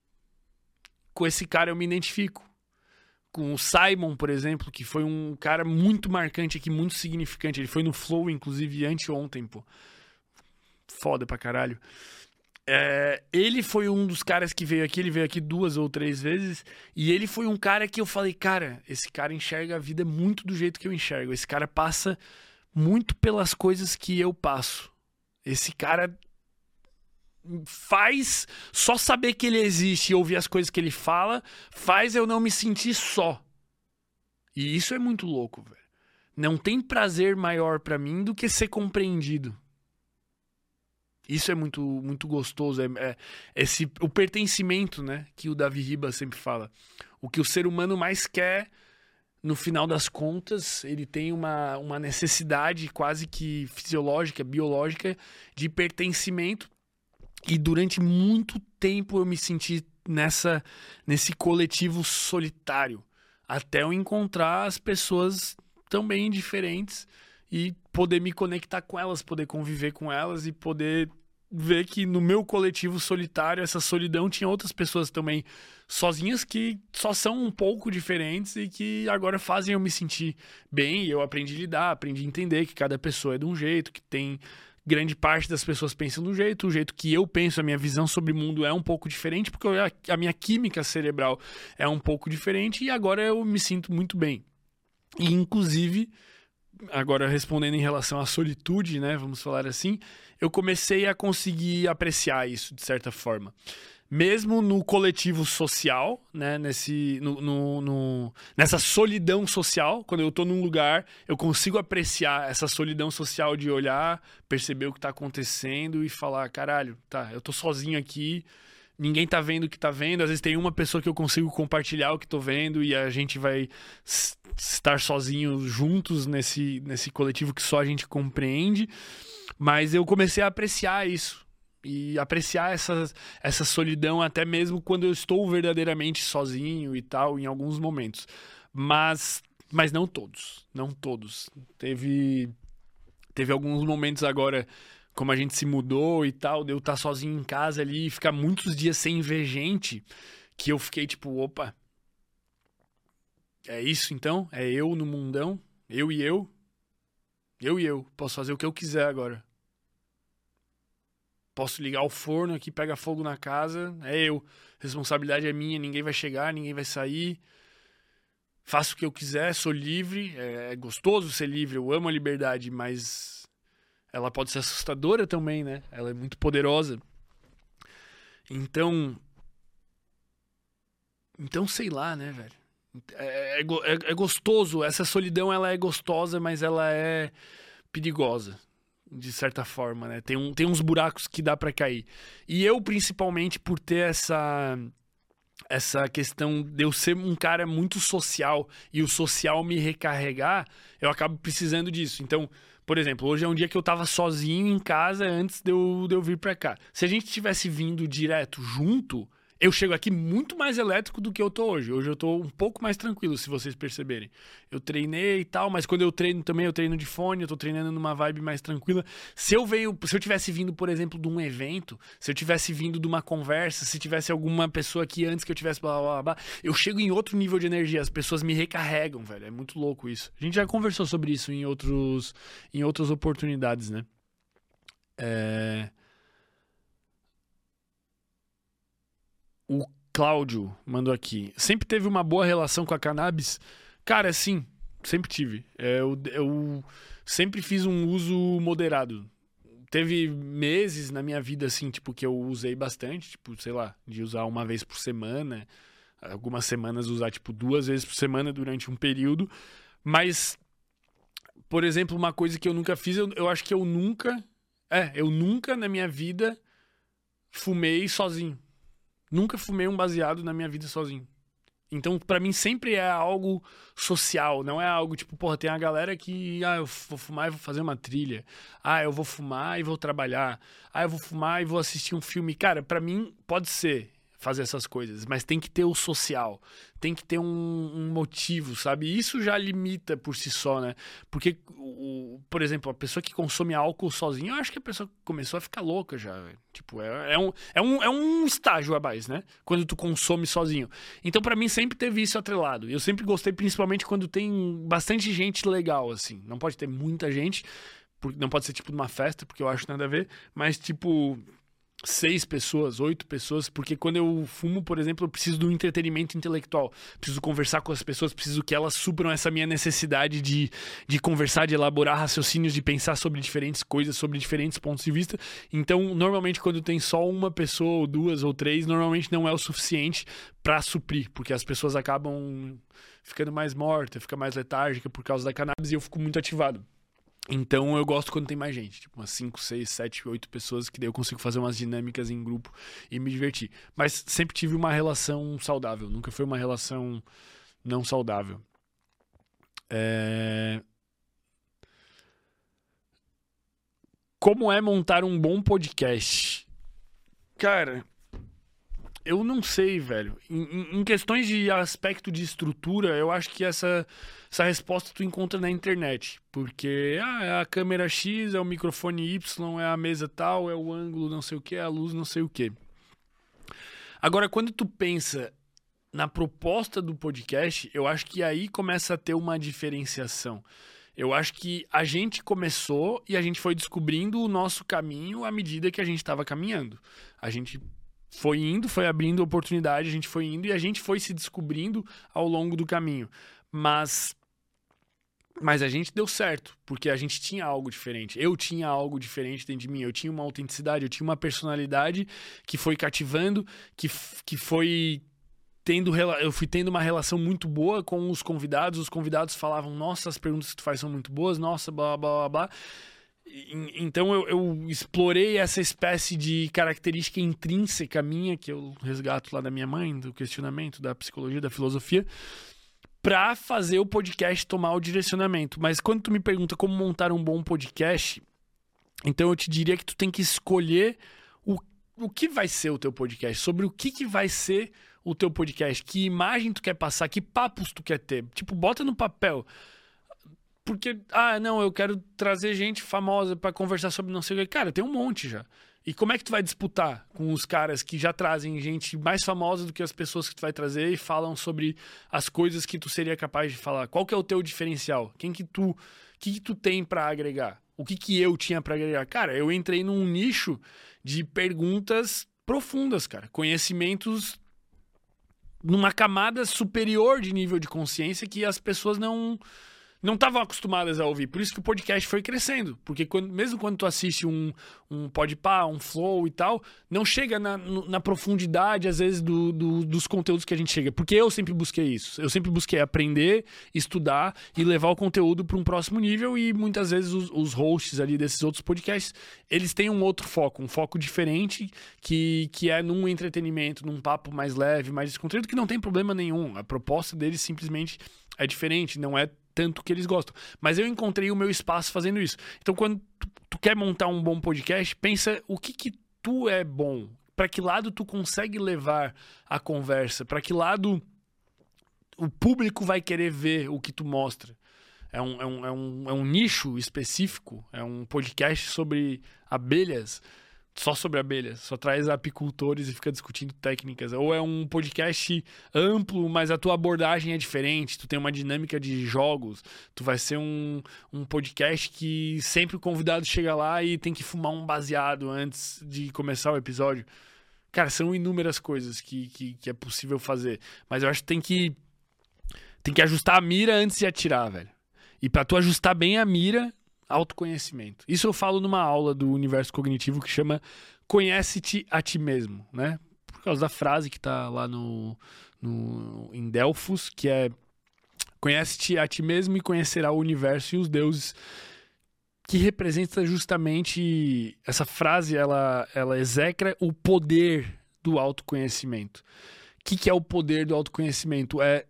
com esse cara eu me identifico. Com o Simon, por exemplo, que foi um cara muito marcante aqui, muito significante. Ele foi no Flow, inclusive, anteontem, pô. Foda pra caralho. É, ele foi um dos caras que veio aqui, ele veio aqui duas ou três vezes, e ele foi um cara que eu falei, cara, esse cara enxerga a vida muito do jeito que eu enxergo, esse cara passa muito pelas coisas que eu passo, esse cara faz, só saber que ele existe e ouvir as coisas que ele fala, faz eu não me sentir só, e isso é muito louco, velho. Não tem prazer maior pra mim do que ser compreendido. Isso é muito, muito gostoso, é, é esse, o pertencimento, né, que o Davi Ribas sempre fala. O que o ser humano mais quer, no final das contas, ele tem uma, uma necessidade quase que fisiológica, biológica, de pertencimento. E durante muito tempo eu me senti nessa, nesse coletivo solitário, até eu encontrar as pessoas também diferentes e poder me conectar com elas, poder conviver com elas e poder ver que no meu coletivo solitário, essa solidão, tinha outras pessoas também sozinhas que só são um pouco diferentes e que agora fazem eu me sentir bem. E eu aprendi a lidar, aprendi a entender que cada pessoa é de um jeito, que tem grande parte das pessoas pensam de um jeito, o jeito que eu penso, a minha visão sobre o mundo é um pouco diferente, porque a minha química cerebral é um pouco diferente e agora eu me sinto muito bem. E, inclusive, agora respondendo em relação à solitude, né, vamos falar assim, eu comecei a conseguir apreciar isso de certa forma. Mesmo no coletivo social, né, nesse, no, no, no, nessa solidão social, quando eu tô num lugar, eu consigo apreciar essa solidão social de olhar, perceber o que tá acontecendo e falar, caralho, tá, eu tô sozinho aqui, ninguém tá vendo o que tá vendo, às vezes tem uma pessoa que eu consigo compartilhar o que tô vendo e a gente vai estar sozinhos juntos nesse, nesse coletivo que só a gente compreende, mas eu comecei a apreciar isso e apreciar essa, essa solidão até mesmo quando eu estou verdadeiramente sozinho e tal, em alguns momentos, mas, mas não todos, não todos. Teve, teve alguns momentos agora, como a gente se mudou e tal, de eu estar sozinho em casa ali e ficar muitos dias sem ver gente, que eu fiquei tipo, opa, é isso então? É eu no mundão? Eu e eu? Eu e eu. Posso fazer o que eu quiser agora. Posso ligar o forno aqui, pega fogo na casa, é eu. Responsabilidade é minha, ninguém vai chegar, ninguém vai sair. Faço o que eu quiser, sou livre. É gostoso ser livre, eu amo a liberdade, mas ela pode ser assustadora também, né? Ela é muito poderosa. Então... Então, sei lá, né, velho? É, é, é, é gostoso, essa solidão ela é gostosa, mas ela é perigosa, de certa forma, né? Tem, um, tem uns buracos que dá pra cair. E eu, principalmente, por ter essa, essa questão de eu ser um cara muito social e o social me recarregar, eu acabo precisando disso. Então, por exemplo, hoje é um dia que eu tava sozinho em casa antes de eu, de eu vir pra cá. Se a gente tivesse vindo direto junto, eu chego aqui muito mais elétrico do que eu tô hoje. Hoje eu tô um pouco mais tranquilo, se vocês perceberem. Eu treinei e tal, mas quando eu treino também, eu treino de fone, eu tô treinando numa vibe mais tranquila. Se eu venho, se eu tivesse vindo, por exemplo, de um evento, se eu tivesse vindo de uma conversa, se tivesse alguma pessoa aqui antes que eu tivesse blá blá blá, eu chego em outro nível de energia, as pessoas me recarregam, velho. É muito louco isso. A gente já conversou sobre isso em outros em outras oportunidades, né? É... O Cláudio mandou aqui. Sempre teve uma boa relação com a cannabis? Cara, sim, sempre tive. É, eu, eu sempre fiz um uso moderado. Teve meses na minha vida, assim, tipo, que eu usei bastante, tipo, sei lá, de usar uma vez por semana. Algumas semanas usar, tipo, duas vezes por semana durante um período. Mas, por exemplo, uma coisa que eu nunca fiz, eu, eu acho que eu nunca... É, eu nunca na minha vida fumei sozinho. Nunca fumei um baseado na minha vida sozinho. Então, pra mim, sempre é algo social. Não é algo tipo, porra, tem a galera que... Ah, eu vou fumar e vou fazer uma trilha. Ah, eu vou fumar e vou trabalhar. Ah, eu vou fumar e vou assistir um filme. Cara, pra mim, pode ser fazer essas coisas. Mas tem que ter o social. Tem que ter um, um motivo, sabe? Isso já limita por si só, né? Porque, o, por exemplo, a pessoa que consome álcool sozinho, eu acho que a pessoa começou a ficar louca já. Tipo, é, é, um, é, um, é um estágio a mais, né? Quando tu consome sozinho. Então, pra mim, sempre teve isso atrelado. Eu sempre gostei, principalmente quando tem bastante gente legal, assim. Não pode ter muita gente, não pode ser tipo numa festa, porque eu acho nada a ver, mas tipo... seis pessoas, oito pessoas, porque quando eu fumo, por exemplo, eu preciso do entretenimento intelectual, preciso conversar com as pessoas, preciso que elas supram essa minha necessidade de, de conversar, de elaborar raciocínios, de pensar sobre diferentes coisas, sobre diferentes pontos de vista. Então, normalmente, quando tem só uma pessoa, ou duas, ou três, normalmente não é o suficiente para suprir, porque as pessoas acabam ficando mais mortas, fica mais letárgica por causa da cannabis e eu fico muito ativado. Então eu gosto quando tem mais gente, tipo umas cinco, seis, sete, oito pessoas, que daí eu consigo fazer umas dinâmicas em grupo e me divertir. Mas sempre tive uma relação saudável, nunca foi uma relação não saudável. É... Como é montar um bom podcast? Cara, eu não sei, velho. Em, em questões de aspecto de estrutura, eu acho que essa, essa resposta tu encontra na internet. Porque ah, é a câmera X, é o microfone Y, é a mesa tal, é o ângulo não sei o que, é a luz não sei o que. Agora, quando tu pensa na proposta do podcast, eu acho que aí começa a ter uma diferenciação. Eu acho que a gente começou e a gente foi descobrindo o nosso caminho à medida que a gente estava caminhando. A gente... foi indo, foi abrindo oportunidade, a gente foi indo e a gente foi se descobrindo ao longo do caminho. Mas, mas a gente deu certo, porque a gente tinha algo diferente. Eu tinha algo diferente dentro de mim. Eu tinha uma autenticidade, eu tinha uma personalidade que foi cativando, que, que foi tendo... Eu fui tendo uma relação muito boa com os convidados. Os convidados falavam, nossa, as perguntas que tu faz são muito boas, nossa, blá, blá, blá, blá. Então eu, eu explorei essa espécie de característica intrínseca minha, que eu resgato lá da minha mãe, do questionamento, da psicologia, da filosofia, pra fazer o podcast tomar o direcionamento. Mas quando tu me pergunta como montar um bom podcast, então eu te diria que tu tem que escolher o, o que vai ser o teu podcast, sobre o que, que vai ser o teu podcast, que imagem tu quer passar, que papos tu quer ter. Tipo, bota no papel... Porque, ah, não, eu quero trazer gente famosa pra conversar sobre não sei o que. Cara, tem um monte já. E como é que tu vai disputar com os caras que já trazem gente mais famosa do que as pessoas que tu vai trazer e falam sobre as coisas que tu seria capaz de falar? Qual que é o teu diferencial? Quem que tu, que que tu tem pra agregar? O que que eu tinha pra agregar? Cara, eu entrei num nicho de perguntas profundas, cara. Conhecimentos numa camada superior de nível de consciência que as pessoas não... não estavam acostumadas a ouvir. Por isso que o podcast foi crescendo. Porque quando, mesmo quando tu assiste um, um Podpah, um Flow e tal, não chega na, na profundidade, às vezes, do, do, dos conteúdos que a gente chega. Porque eu sempre busquei isso. Eu sempre busquei aprender, estudar e levar o conteúdo para um próximo nível. E muitas vezes os, os hosts ali desses outros podcasts, eles têm um outro foco, um foco diferente, que, que é num entretenimento, num papo mais leve, mais descontraído, que não tem problema nenhum. A proposta deles simplesmente é diferente, não é tanto que eles gostam. Mas eu encontrei o meu espaço fazendo isso. Então, quando tu, tu quer montar um bom podcast, pensa o que que tu é bom, para que lado tu consegue levar a conversa, para que lado o público vai querer ver o que tu mostra. É um, é um, é um, é um nicho específico, é um podcast sobre abelhas, só sobre abelhas, só traz apicultores e fica discutindo técnicas. Ou é um podcast amplo, mas a tua abordagem é diferente, tu tem uma dinâmica de jogos, tu vai ser um, um podcast que sempre o convidado chega lá e tem que fumar um baseado antes de começar o episódio. Cara, são inúmeras coisas que, que, que é possível fazer, mas eu acho que tem que tem que ajustar a mira antes de atirar, velho. E pra tu ajustar bem a mira, autoconhecimento. Isso eu falo numa aula do universo cognitivo que chama Conhece-te a ti mesmo, né? Por causa da frase que tá lá no, no, em Delfos, que é conhece-te a ti mesmo e conhecerá o universo e os deuses, que representa justamente essa frase, ela, ela execra o poder do autoconhecimento. O que, que é o poder do autoconhecimento? É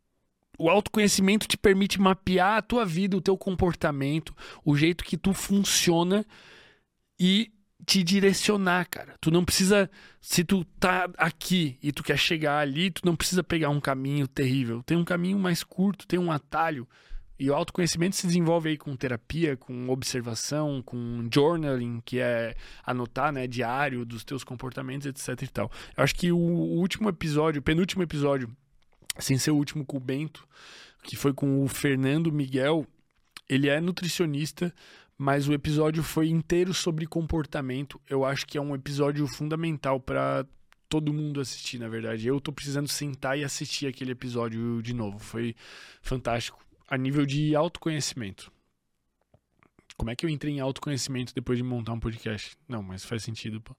O autoconhecimento te permite mapear a tua vida, o teu comportamento, o jeito que tu funciona e te direcionar, cara. Tu não precisa, se tu tá aqui e tu quer chegar ali, tu não precisa pegar um caminho terrível. Tem um caminho mais curto, tem um atalho. E o autoconhecimento se desenvolve aí com terapia, com observação, com journaling, que é anotar, né, diário dos teus comportamentos, etc e tal. Eu acho que o último episódio, o penúltimo episódio, sem ser o último com o Bento, que foi com o Fernando Miguel, ele é nutricionista, mas o episódio foi inteiro sobre comportamento. Eu acho que é um episódio fundamental para todo mundo assistir, na verdade. Eu tô precisando sentar e assistir aquele episódio de novo. Foi fantástico. A nível de autoconhecimento. Como é que eu entrei em autoconhecimento depois de montar um podcast? Não, mas faz sentido, pô.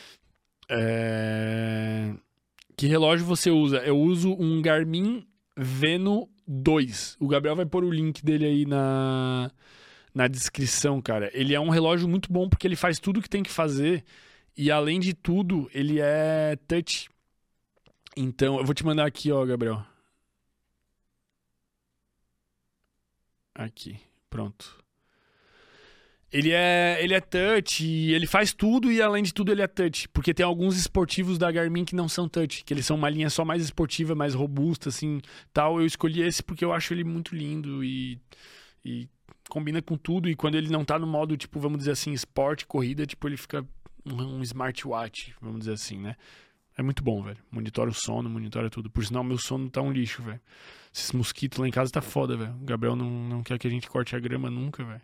É... Que relógio você usa? Eu uso um Garmin Venu dois. O Gabriel vai pôr o link dele aí na, na descrição, cara. Ele é um relógio muito bom porque ele faz tudo o que tem que fazer. E além de tudo, ele é touch. Então, eu vou te mandar aqui, ó, Gabriel. Aqui, pronto. Ele é, ele é touch, ele faz tudo e além de tudo ele é touch. Porque tem alguns esportivos da Garmin que não são touch, que eles são uma linha só mais esportiva, mais robusta, assim, tal. Eu escolhi esse porque eu acho ele muito lindo e, e combina com tudo. E quando ele não tá no modo, tipo, vamos dizer assim, esporte, corrida, tipo, ele fica um, um smartwatch, vamos dizer assim, né? É muito bom, velho. Monitora o sono, monitora tudo. Por sinal, meu sono tá um lixo, velho. Esses mosquitos lá em casa tá foda, velho. O Gabriel não, não quer que a gente corte a grama nunca, velho.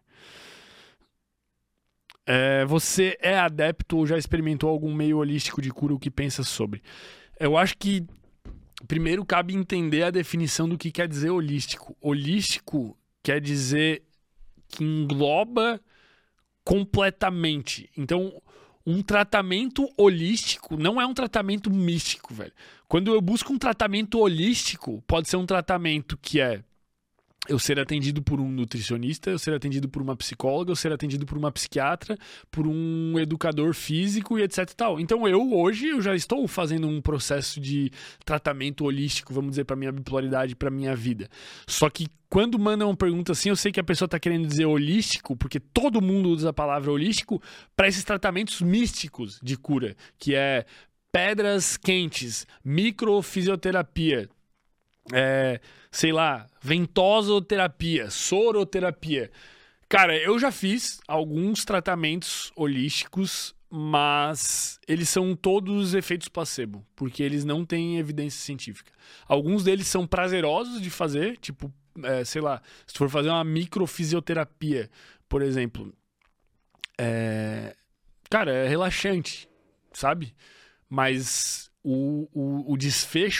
É, você é adepto ou já experimentou algum meio holístico de cura? O que pensa sobre? Eu acho que primeiro cabe entender a definição do que quer dizer holístico. Holístico quer dizer que engloba completamente. Então, um tratamento holístico não é um tratamento místico, velho. Quando eu busco um tratamento holístico, pode ser um tratamento que é eu ser atendido por um nutricionista, eu ser atendido por uma psicóloga, eu ser atendido por uma psiquiatra, por um educador físico e etc e tal. Então eu, hoje, eu já estou fazendo um processo de tratamento holístico, vamos dizer, para minha bipolaridade, para minha vida. Só que quando mandam uma pergunta assim, eu sei que a pessoa está querendo dizer holístico, porque todo mundo usa a palavra holístico para esses tratamentos místicos de cura, que é pedras quentes, microfisioterapia, É, sei lá, ventosoterapia, soroterapia. Cara, eu já fiz alguns tratamentos holísticos, mas eles são todos efeitos placebo, porque eles não têm evidência científica. Alguns deles são prazerosos de fazer, tipo, é, sei lá, se for fazer uma microfisioterapia, por exemplo, é, cara, é relaxante, sabe? Mas o, o, o desfecho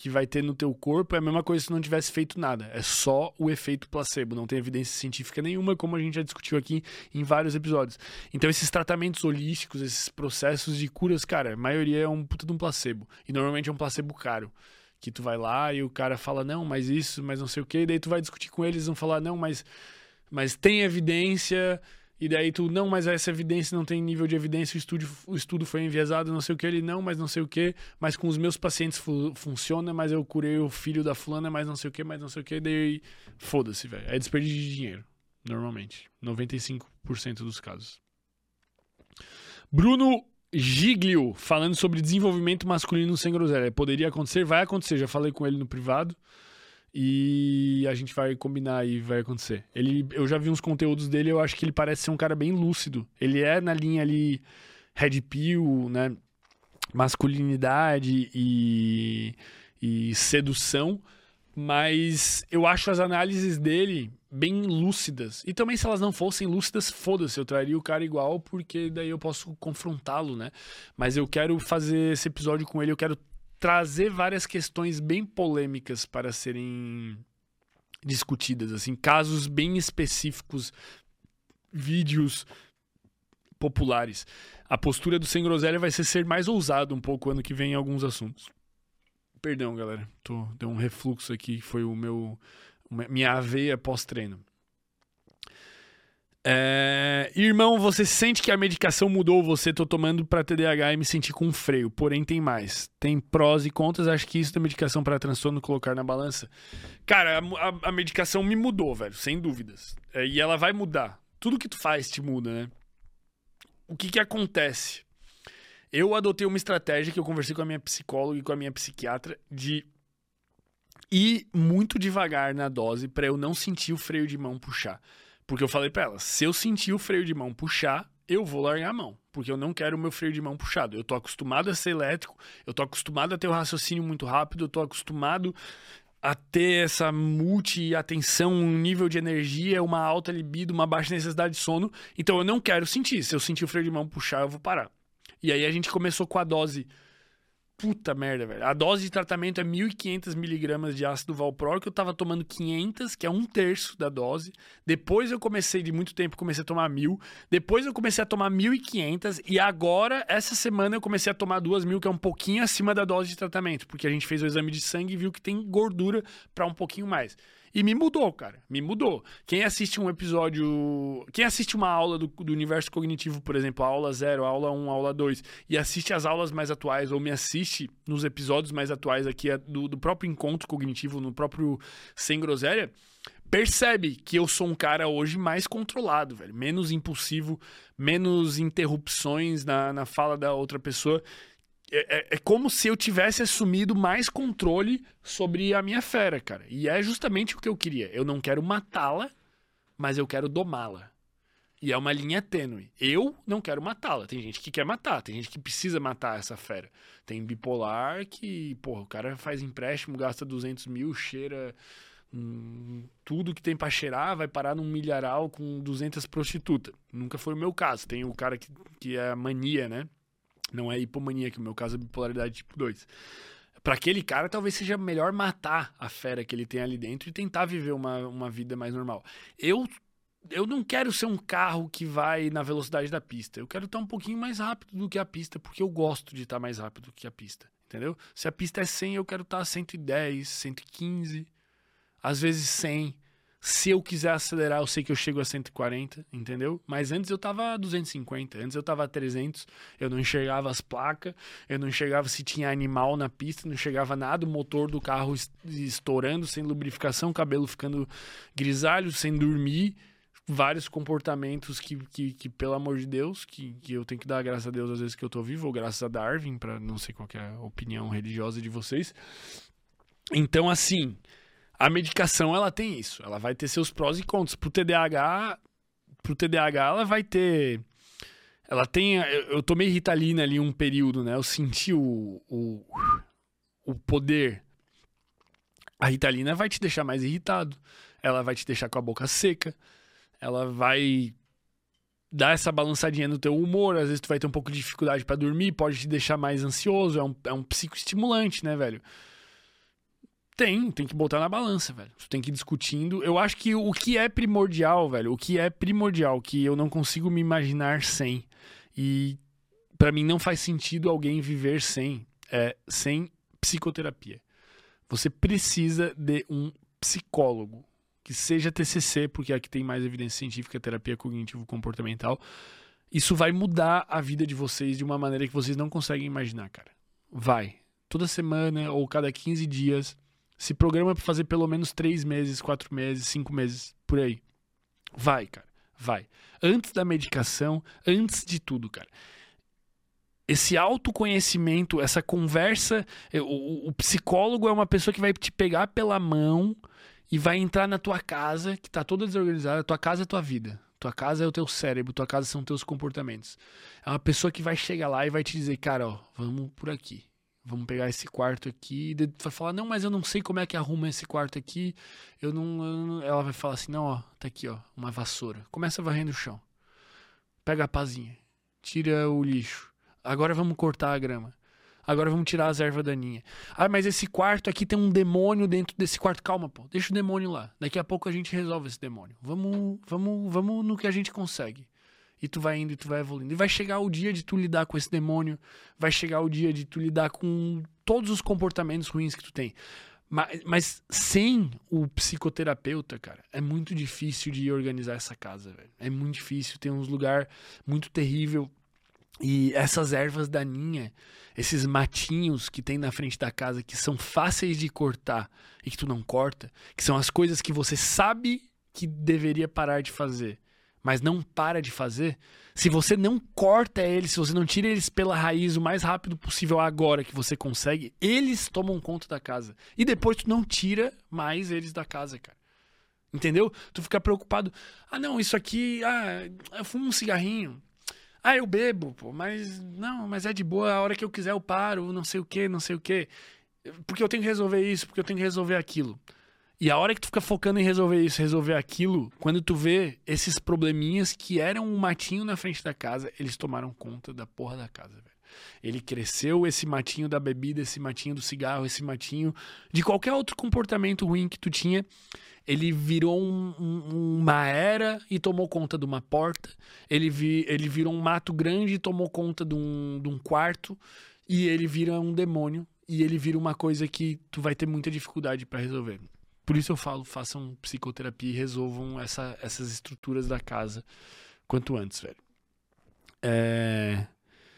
que vai ter no teu corpo é a mesma coisa se não tivesse feito nada. É só o efeito placebo, não tem evidência científica nenhuma, como a gente já discutiu aqui em vários episódios. Então esses tratamentos holísticos, esses processos de curas, cara, a maioria é um puta de um placebo. E normalmente é um placebo caro. Que tu vai lá e o cara fala, não, mas isso, mas não sei o quê. E daí tu vai discutir com eles, vão falar, não, mas, mas tem evidência... E daí tu, não, mas essa evidência não tem nível de evidência, o estudo, o estudo foi enviesado, não sei o que, ele não, mas não sei o que, mas com os meus pacientes fu- funciona, mas eu curei o filho da fulana, mas não sei o que, mas não sei o que, daí foda-se, velho. É desperdício de dinheiro, normalmente. noventa e cinco por cento dos casos. Bruno Giglio, falando sobre desenvolvimento masculino sem groselha. Poderia acontecer? Vai acontecer, já falei com ele no privado. E a gente vai combinar e vai acontecer. Ele, eu já vi uns conteúdos dele, eu acho que ele parece ser um cara bem lúcido. Ele é na linha ali red pill, né? Masculinidade e, e sedução. Mas eu acho as análises dele bem lúcidas. E também se elas não fossem lúcidas, foda-se, eu traria o cara igual, porque daí eu posso confrontá-lo, né? Mas eu quero fazer esse episódio com ele, eu quero trazer várias questões bem polêmicas para serem discutidas, assim, casos bem específicos, vídeos populares. A postura do Sem Groselha vai ser ser mais ousado um pouco ano que vem em alguns assuntos. Perdão, galera, tô, deu um refluxo aqui, foi o meu, minha aveia pós-treino. É... Irmão, você sente que a medicação mudou você? Tô tomando pra T D A H e me senti com um freio, porém tem mais. Tem prós e contras, acho que isso da medicação pra transtorno colocar na balança. Cara, a, a, a medicação me mudou, velho, sem dúvidas. É, e ela vai mudar. Tudo que tu faz te muda, né? O que que acontece? Eu adotei uma estratégia que eu conversei com a minha psicóloga e com a minha psiquiatra de ir muito devagar na dose pra eu não sentir o freio de mão puxar. Porque eu falei pra ela, se eu sentir o freio de mão puxar, eu vou largar a mão. Porque eu não quero o meu freio de mão puxado. Eu tô acostumado a ser elétrico, eu tô acostumado a ter o raciocínio muito rápido, eu tô acostumado a ter essa multi-atenção, um nível de energia, uma alta libido, uma baixa necessidade de sono. Então eu não quero sentir. Se eu sentir o freio de mão puxar, eu vou parar. E aí a gente começou com a dose... Puta merda, velho. A dose de tratamento é mil e quinhentos miligramas de ácido valproico. Eu tava tomando quinhentos, que é um terço da dose. Depois eu comecei, de muito tempo, comecei a tomar mil. Depois eu comecei a tomar mil e quinhentos. E agora, essa semana, eu comecei a tomar duas mil, que é um pouquinho acima da dose de tratamento. Porque a gente fez o exame de sangue e viu que tem gordura pra um pouquinho mais. E me mudou, cara. Me mudou. Quem assiste um episódio... Quem assiste uma aula do, do universo cognitivo, por exemplo, a aula zero, a aula um, a aula dois, e assiste as aulas mais atuais, ou me assiste nos episódios mais atuais aqui do, do próprio encontro cognitivo, no próprio Sem Groselha, percebe que eu sou um cara hoje mais controlado, velho. Menos impulsivo, menos interrupções na, na fala da outra pessoa. É, é, é como se eu tivesse assumido mais controle sobre a minha fera, cara. E é justamente o que eu queria. Eu não quero matá-la, mas eu quero domá-la. E é uma linha tênue. Eu não quero matá-la. Tem gente que quer matar, tem gente que precisa matar essa fera. Tem bipolar que, porra, o cara faz empréstimo, gasta duzentos mil, cheira hum, tudo que tem pra cheirar, vai parar num milharal com duzentas prostitutas. Nunca foi o meu caso. Tem o cara que, que é mania, né? Não é hipomania, que no meu caso é bipolaridade tipo dois. Pra aquele cara, talvez seja melhor matar a fera que ele tem ali dentro e tentar viver uma, uma vida mais normal. Eu, eu não quero ser um carro que vai na velocidade da pista. Eu quero estar um pouquinho mais rápido do que a pista, porque eu gosto de estar mais rápido do que a pista, entendeu? Se a pista é cem, eu quero estar a cento e dez, cento e quinze, às vezes cem. Se eu quiser acelerar, eu sei que eu chego a cento e quarenta, entendeu? Mas antes eu tava a duzentos e cinquenta, antes eu tava a trezentos, eu não enxergava as placas, eu não enxergava se tinha animal na pista, não enxergava nada, o motor do carro estourando, sem lubrificação, cabelo ficando grisalho, sem dormir, vários comportamentos que, que, que pelo amor de Deus, que, que eu tenho que dar graças a Deus às vezes que eu tô vivo, ou graças a Darwin, pra não sei qual que é a opinião religiosa de vocês. Então, assim... A medicação, ela tem isso. Ela vai ter seus prós e contras. Pro T D A H, pro T D A H, ela vai ter... Ela tem... Eu, eu tomei Ritalina ali um período, né? Eu senti o, o, o poder. A Ritalina vai te deixar mais irritado. Ela vai te deixar com a boca seca. Ela vai dar essa balançadinha no teu humor. Às vezes tu vai ter um pouco de dificuldade pra dormir. Pode te deixar mais ansioso. É um, é um psicoestimulante, né, velho? Tem, tem que botar na balança, velho. Tu tem que ir discutindo. Eu acho que o que é primordial, velho, o que é primordial, que eu não consigo me imaginar sem, e pra mim não faz sentido alguém viver sem, é sem psicoterapia. Você precisa de um psicólogo, que seja T C C, porque aqui tem mais evidência científica, terapia cognitivo-comportamental. Isso vai mudar a vida de vocês de uma maneira que vocês não conseguem imaginar, cara. Vai. Toda semana ou cada quinze dias, se programa pra fazer pelo menos três meses, quatro meses, cinco meses, por aí. Vai, cara. Vai. Antes da medicação, antes de tudo, cara. Esse autoconhecimento, essa conversa, o, o psicólogo é uma pessoa que vai te pegar pela mão e vai entrar na tua casa, que tá toda desorganizada. Tua casa é tua vida. Tua casa é o teu cérebro, tua casa são teus comportamentos. É uma pessoa que vai chegar lá e vai te dizer, cara, ó, vamos por aqui. Vamos pegar esse quarto aqui. E vai falar, não, mas eu não sei como é que arruma esse quarto aqui. Eu não, eu não... Ela vai falar assim, não, ó, tá aqui, ó, uma vassoura. Começa varrendo o chão. Pega a pazinha. Tira o lixo. Agora vamos cortar a grama. Agora vamos tirar as ervas daninhas. Ah, mas esse quarto aqui tem um demônio dentro desse quarto. Calma, pô. Deixa o demônio lá. Daqui a pouco a gente resolve esse demônio. Vamos, vamos, vamos no que a gente consegue. E tu vai indo e tu vai evoluindo. E vai chegar o dia de tu lidar com esse demônio. Vai chegar o dia de tu lidar com todos os comportamentos ruins que tu tem. Mas, mas sem o psicoterapeuta, cara, é muito difícil de organizar essa casa, velho. É muito difícil. Tem uns lugares muito terrível. E essas ervas daninhas, esses matinhos que tem na frente da casa, que são fáceis de cortar e que tu não corta, que são as coisas que você sabe que deveria parar de fazer, mas não para de fazer, se você não corta eles, se você não tira eles pela raiz o mais rápido possível agora que você consegue, eles tomam conta da casa. E depois tu não tira mais eles da casa, cara. Entendeu? Tu fica preocupado. Ah, não, isso aqui... Ah, eu fumo um cigarrinho. Ah, eu bebo, pô, mas... Não, mas é de boa. A hora que eu quiser eu paro, não sei o que, não sei o que. Porque eu tenho que resolver isso, porque eu tenho que resolver aquilo. E a hora que tu fica focando em resolver isso, resolver aquilo, quando tu vê esses probleminhas que eram um matinho na frente da casa, eles tomaram conta da porra da casa, velho. Ele cresceu, esse matinho da bebida, esse matinho do cigarro, esse matinho de qualquer outro comportamento ruim que tu tinha, ele virou um, um, uma era e tomou conta de uma porta, ele, vi, ele virou um mato grande e tomou conta de um, de um quarto, e ele vira um demônio, e ele vira uma coisa que tu vai ter muita dificuldade pra resolver. Por isso eu falo, façam psicoterapia e resolvam essa, essas estruturas da casa quanto antes, velho. É...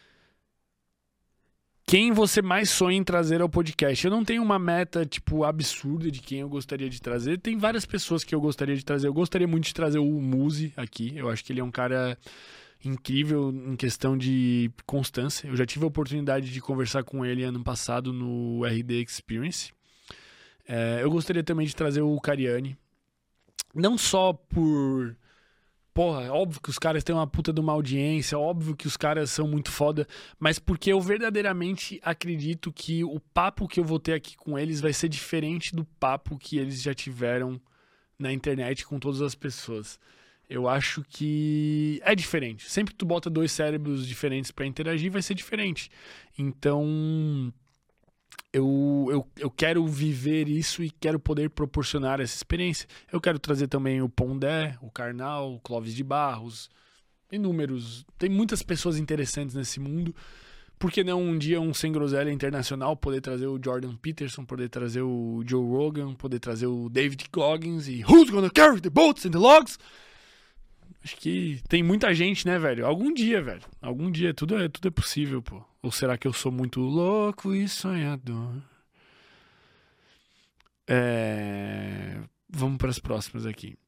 Quem você mais sonha em trazer ao podcast? Eu não tenho uma meta, tipo, absurda de quem eu gostaria de trazer. Tem várias pessoas que eu gostaria de trazer. Eu gostaria muito de trazer o Muzi aqui. Eu acho que ele é um cara incrível em questão de constância. Eu já tive a oportunidade de conversar com ele ano passado no R D Experience. É, eu gostaria também de trazer o Cariani. Não só por... Porra, é óbvio que os caras têm uma puta de uma audiência, é óbvio que os caras são muito foda, mas porque eu verdadeiramente acredito que o papo que eu vou ter aqui com eles vai ser diferente do papo que eles já tiveram na internet com todas as pessoas. Eu acho que é diferente. Sempre que tu bota dois cérebros diferentes pra interagir, vai ser diferente. Então... Eu, eu, eu quero viver isso e quero poder proporcionar essa experiência. Eu quero trazer também o Pondé, o Karnal, o Clóvis de Barros, inúmeros. Tem muitas pessoas interessantes nesse mundo. Por que não um dia um Sem Groselha internacional poder trazer o Jordan Peterson, poder trazer o Joe Rogan, poder trazer o David Goggins e Who's Gonna Carry the Boats and the Logs? Acho que tem muita gente, né, velho? Algum dia, velho. Algum dia. Tudo é, tudo é possível, pô. Ou será que eu sou muito louco e sonhador? É... Vamos para as próximas aqui.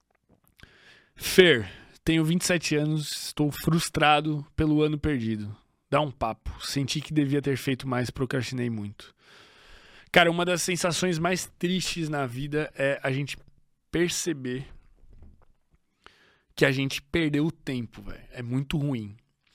Fer, tenho vinte e sete anos, estou frustrado pelo ano perdido. Dá um papo. Senti que devia ter feito mais, procrastinei muito. Cara, uma das sensações mais tristes na vida é a gente perceber que a gente perdeu o tempo, velho. É muito ruim.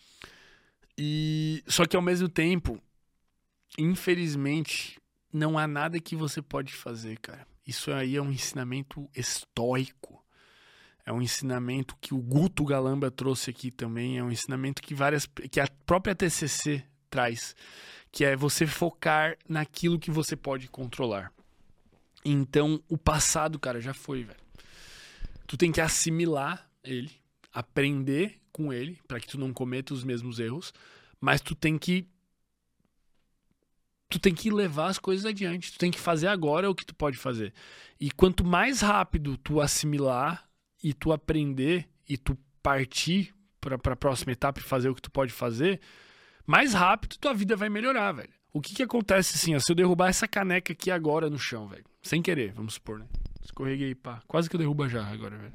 E só que ao mesmo tempo, infelizmente, não há nada que você pode fazer, cara. Isso aí é um ensinamento estoico. É um ensinamento que o Guto Galamba trouxe aqui também. É um ensinamento que várias, que a própria T C C traz, que é você focar naquilo que você pode controlar. Então, o passado, cara, já foi, velho. Tu tem que assimilar ele, aprender com ele, pra que tu não cometa os mesmos erros, mas tu tem que tu tem que levar as coisas adiante, tu tem que fazer agora o que tu pode fazer. E quanto mais rápido tu assimilar e tu aprender e tu partir pra, pra próxima etapa e fazer o que tu pode fazer, mais rápido tua vida vai melhorar, velho. O que que acontece assim, ó, se eu derrubar essa caneca aqui agora no chão, velho, sem querer, vamos supor, né? Escorreguei, pá, quase que eu derrubo a jarra agora, velho.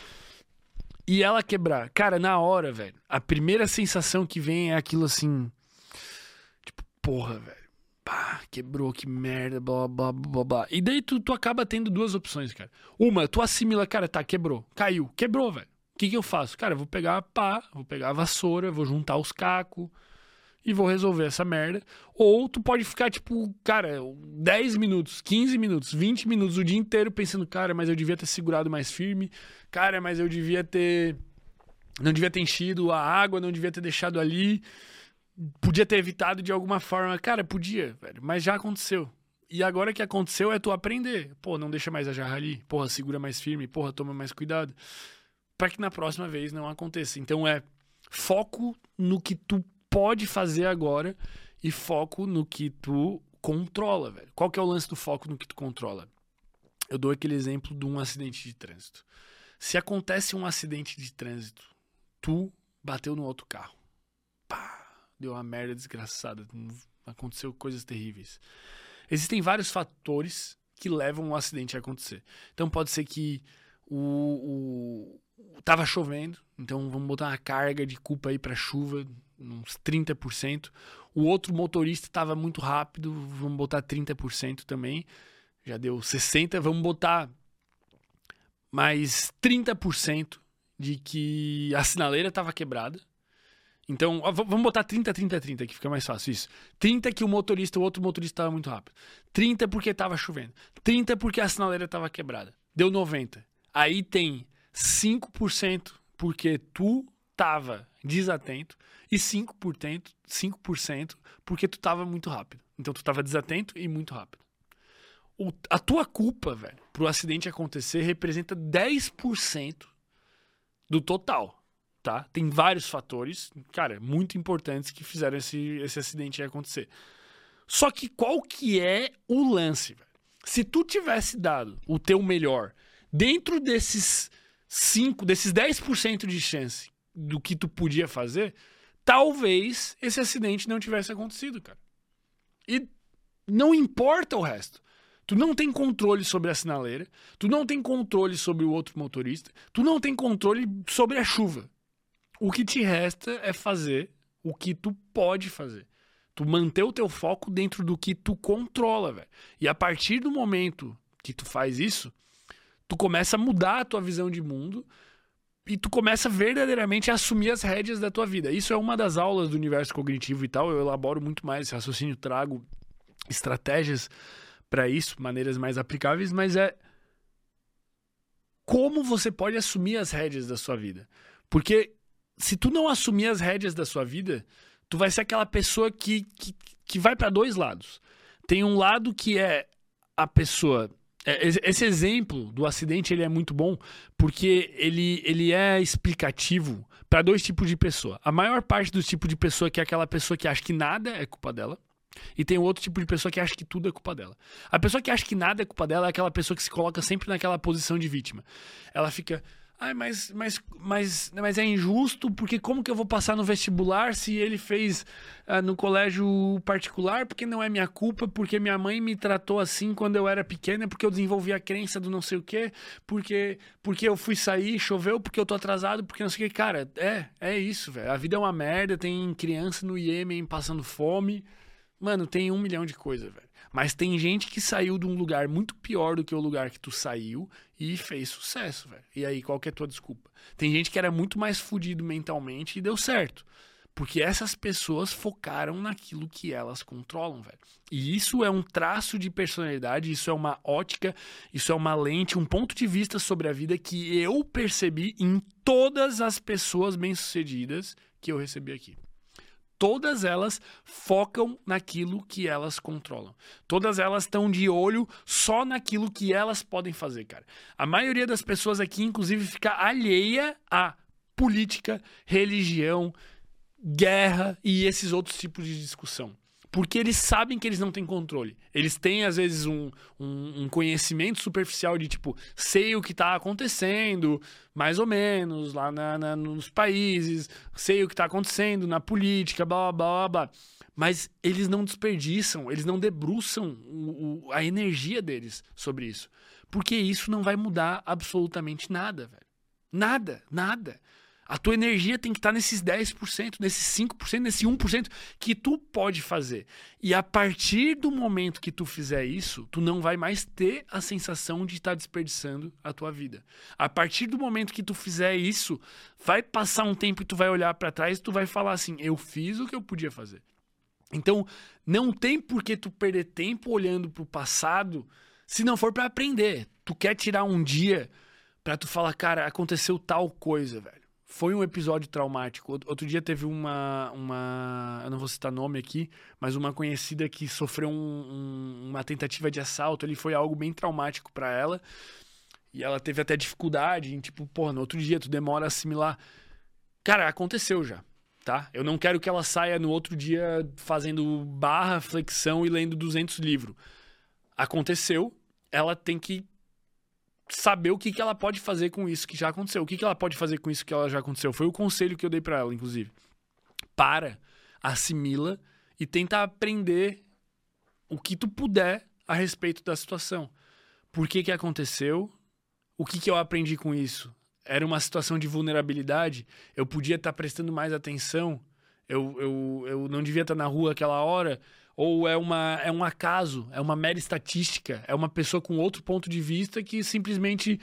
E ela quebrar, cara, na hora, velho, a primeira sensação que vem é aquilo assim, tipo, porra, velho. Pá, quebrou, que merda, blá, blá, blá, blá. E daí tu, tu acaba tendo duas opções, cara. Uma, tu assimila, cara, tá, quebrou, caiu, quebrou, velho. O que que eu faço? Cara, eu vou pegar a pá, vou pegar a vassoura, vou juntar os cacos e vou resolver essa merda. Ou tu pode ficar, tipo, cara, dez minutos, quinze minutos, vinte minutos, o dia inteiro pensando, cara, mas eu devia ter segurado mais firme, cara, mas eu devia ter... Não devia ter enchido a água, não devia ter deixado ali... Podia ter evitado de alguma forma. Cara, podia, velho, mas já aconteceu. E agora que aconteceu é tu aprender. Pô, não deixa mais a jarra ali. Porra, segura mais firme. Porra, toma mais cuidado. Pra que na próxima vez não aconteça. Então é foco no que tu pode fazer agora e foco no que tu controla, velho. Qual que é o lance do foco no que tu controla? Eu dou aquele exemplo de um acidente de trânsito. Se acontece um acidente de trânsito, tu bateu no outro carro. Pá! Deu uma merda desgraçada. Aconteceu coisas terríveis. Existem vários fatores que levam o acidente a acontecer. Então pode ser que o, o tava chovendo, então vamos botar uma carga de culpa aí pra chuva, uns trinta por cento. O outro motorista estava muito rápido, vamos botar trinta por cento também. Já deu sessenta por cento, vamos botar mais trinta por cento de que a sinaleira estava quebrada. Então, vamos botar trinta, trinta, trinta, que fica mais fácil, isso. trinta que o motorista, o outro motorista estava muito rápido. trinta porque estava chovendo. trinta porque a sinaleira estava quebrada. Deu noventa. Aí tem cinco por cento porque tu estava desatento e cinco por cento, cinco por cento porque tu estava muito rápido. Então, tu estava desatento e muito rápido. O, a tua culpa, velho, pro acidente acontecer representa dez por cento do total. Tá? Tem vários fatores, cara, muito importantes que fizeram esse, esse acidente acontecer. Só que qual que é o lance, velho? Se tu tivesse dado o teu melhor dentro desses cinco, desses dez por cento de chance do que tu podia fazer, talvez esse acidente não tivesse acontecido, cara. E não importa o resto. Tu não tem controle sobre a sinaleira, tu não tem controle sobre o outro motorista, tu não tem controle sobre a chuva. O que te resta é fazer o que tu pode fazer. Tu manter o teu foco dentro do que tu controla, velho. E a partir do momento que tu faz isso, tu começa a mudar a tua visão de mundo e tu começa verdadeiramente a assumir as rédeas da tua vida. Isso é uma das aulas do universo cognitivo e tal. Eu elaboro muito mais esse raciocínio, trago estratégias para isso, maneiras mais aplicáveis, mas é como você pode assumir as rédeas da sua vida. Porque se tu não assumir as rédeas da sua vida, tu vai ser aquela pessoa que, que, que vai para dois lados. Tem um lado que é a pessoa... Esse exemplo do acidente ele é muito bom porque ele, ele é explicativo para dois tipos de pessoa. A maior parte dos tipos de pessoa que é aquela pessoa que acha que nada é culpa dela. E tem outro tipo de pessoa que acha que tudo é culpa dela. A pessoa que acha que nada é culpa dela é aquela pessoa que se coloca sempre naquela posição de vítima. Ela fica... Ai, mas, mas, mas, mas é injusto, porque como que eu vou passar no vestibular se ele fez uh, no colégio particular? Porque não é minha culpa, porque minha mãe me tratou assim quando eu era pequena, porque eu desenvolvi a crença do não sei o quê, porque, porque eu fui sair, choveu, porque eu tô atrasado, porque não sei o quê. Cara, é, é isso, velho. A vida é uma merda, tem criança no Iêmen passando fome. Mano, tem um milhão de coisas, velho. Mas tem gente que saiu de um lugar muito pior do que o lugar que tu saiu e fez sucesso, velho. E aí, qual que é a tua desculpa? Tem gente que era muito mais fudido mentalmente e deu certo. Porque essas pessoas focaram naquilo que elas controlam, velho. E isso é um traço de personalidade, isso é uma ótica, isso é uma lente, um ponto de vista sobre a vida que eu percebi em todas as pessoas bem-sucedidas que eu recebi aqui. todas elas focam naquilo que elas controlam. Todas elas estão de olho só naquilo que elas podem fazer, cara. A maioria das pessoas aqui, inclusive, fica alheia a política, religião, guerra e esses outros tipos de discussão. Porque eles sabem que eles não têm controle. Eles têm, às vezes, um, um, um conhecimento superficial de, tipo, sei o que tá acontecendo, mais ou menos, lá na, na, nos países, sei o que tá acontecendo na política, blá, blá, blá, blá. Mas eles não desperdiçam, eles não debruçam o, o, a energia deles sobre isso. Porque isso não vai mudar absolutamente nada, velho. Nada, nada. A tua energia tem que estar nesses dez por cento, nesses cinco por cento, nesse um por cento que tu pode fazer. E a partir do momento que tu fizer isso, tu não vai mais ter a sensação de estar desperdiçando a tua vida. A partir do momento que tu fizer isso, vai passar um tempo e tu vai olhar para trás e tu vai falar assim, eu fiz o que eu podia fazer. Então, não tem por que tu perder tempo olhando pro passado se não for para aprender. Tu quer tirar um dia para tu falar, cara, aconteceu tal coisa, velho. Foi um episódio traumático. Outro dia teve uma, uma... Eu não vou citar nome aqui, mas uma conhecida que sofreu um, um, uma tentativa de assalto. Ele foi algo bem traumático pra ela. E ela teve até dificuldade em, tipo, pô, no outro dia tu demora a assimilar. Cara, aconteceu já, tá? Eu não quero que ela saia no outro dia fazendo barra, flexão e lendo duzentos livros. Aconteceu, ela tem que saber o que, que ela pode fazer com isso que já aconteceu. O que, que ela pode fazer com isso que ela já aconteceu. Foi o conselho que eu dei pra ela, inclusive. Para, assimila e tenta aprender o que tu puder a respeito da situação. Por que que aconteceu? O que que eu aprendi com isso? Era uma situação de vulnerabilidade? Eu podia estar prestando mais atenção? Eu, eu, eu não devia estar na rua aquela hora? Ou é, uma, é um acaso, é uma mera estatística, é uma pessoa com outro ponto de vista que simplesmente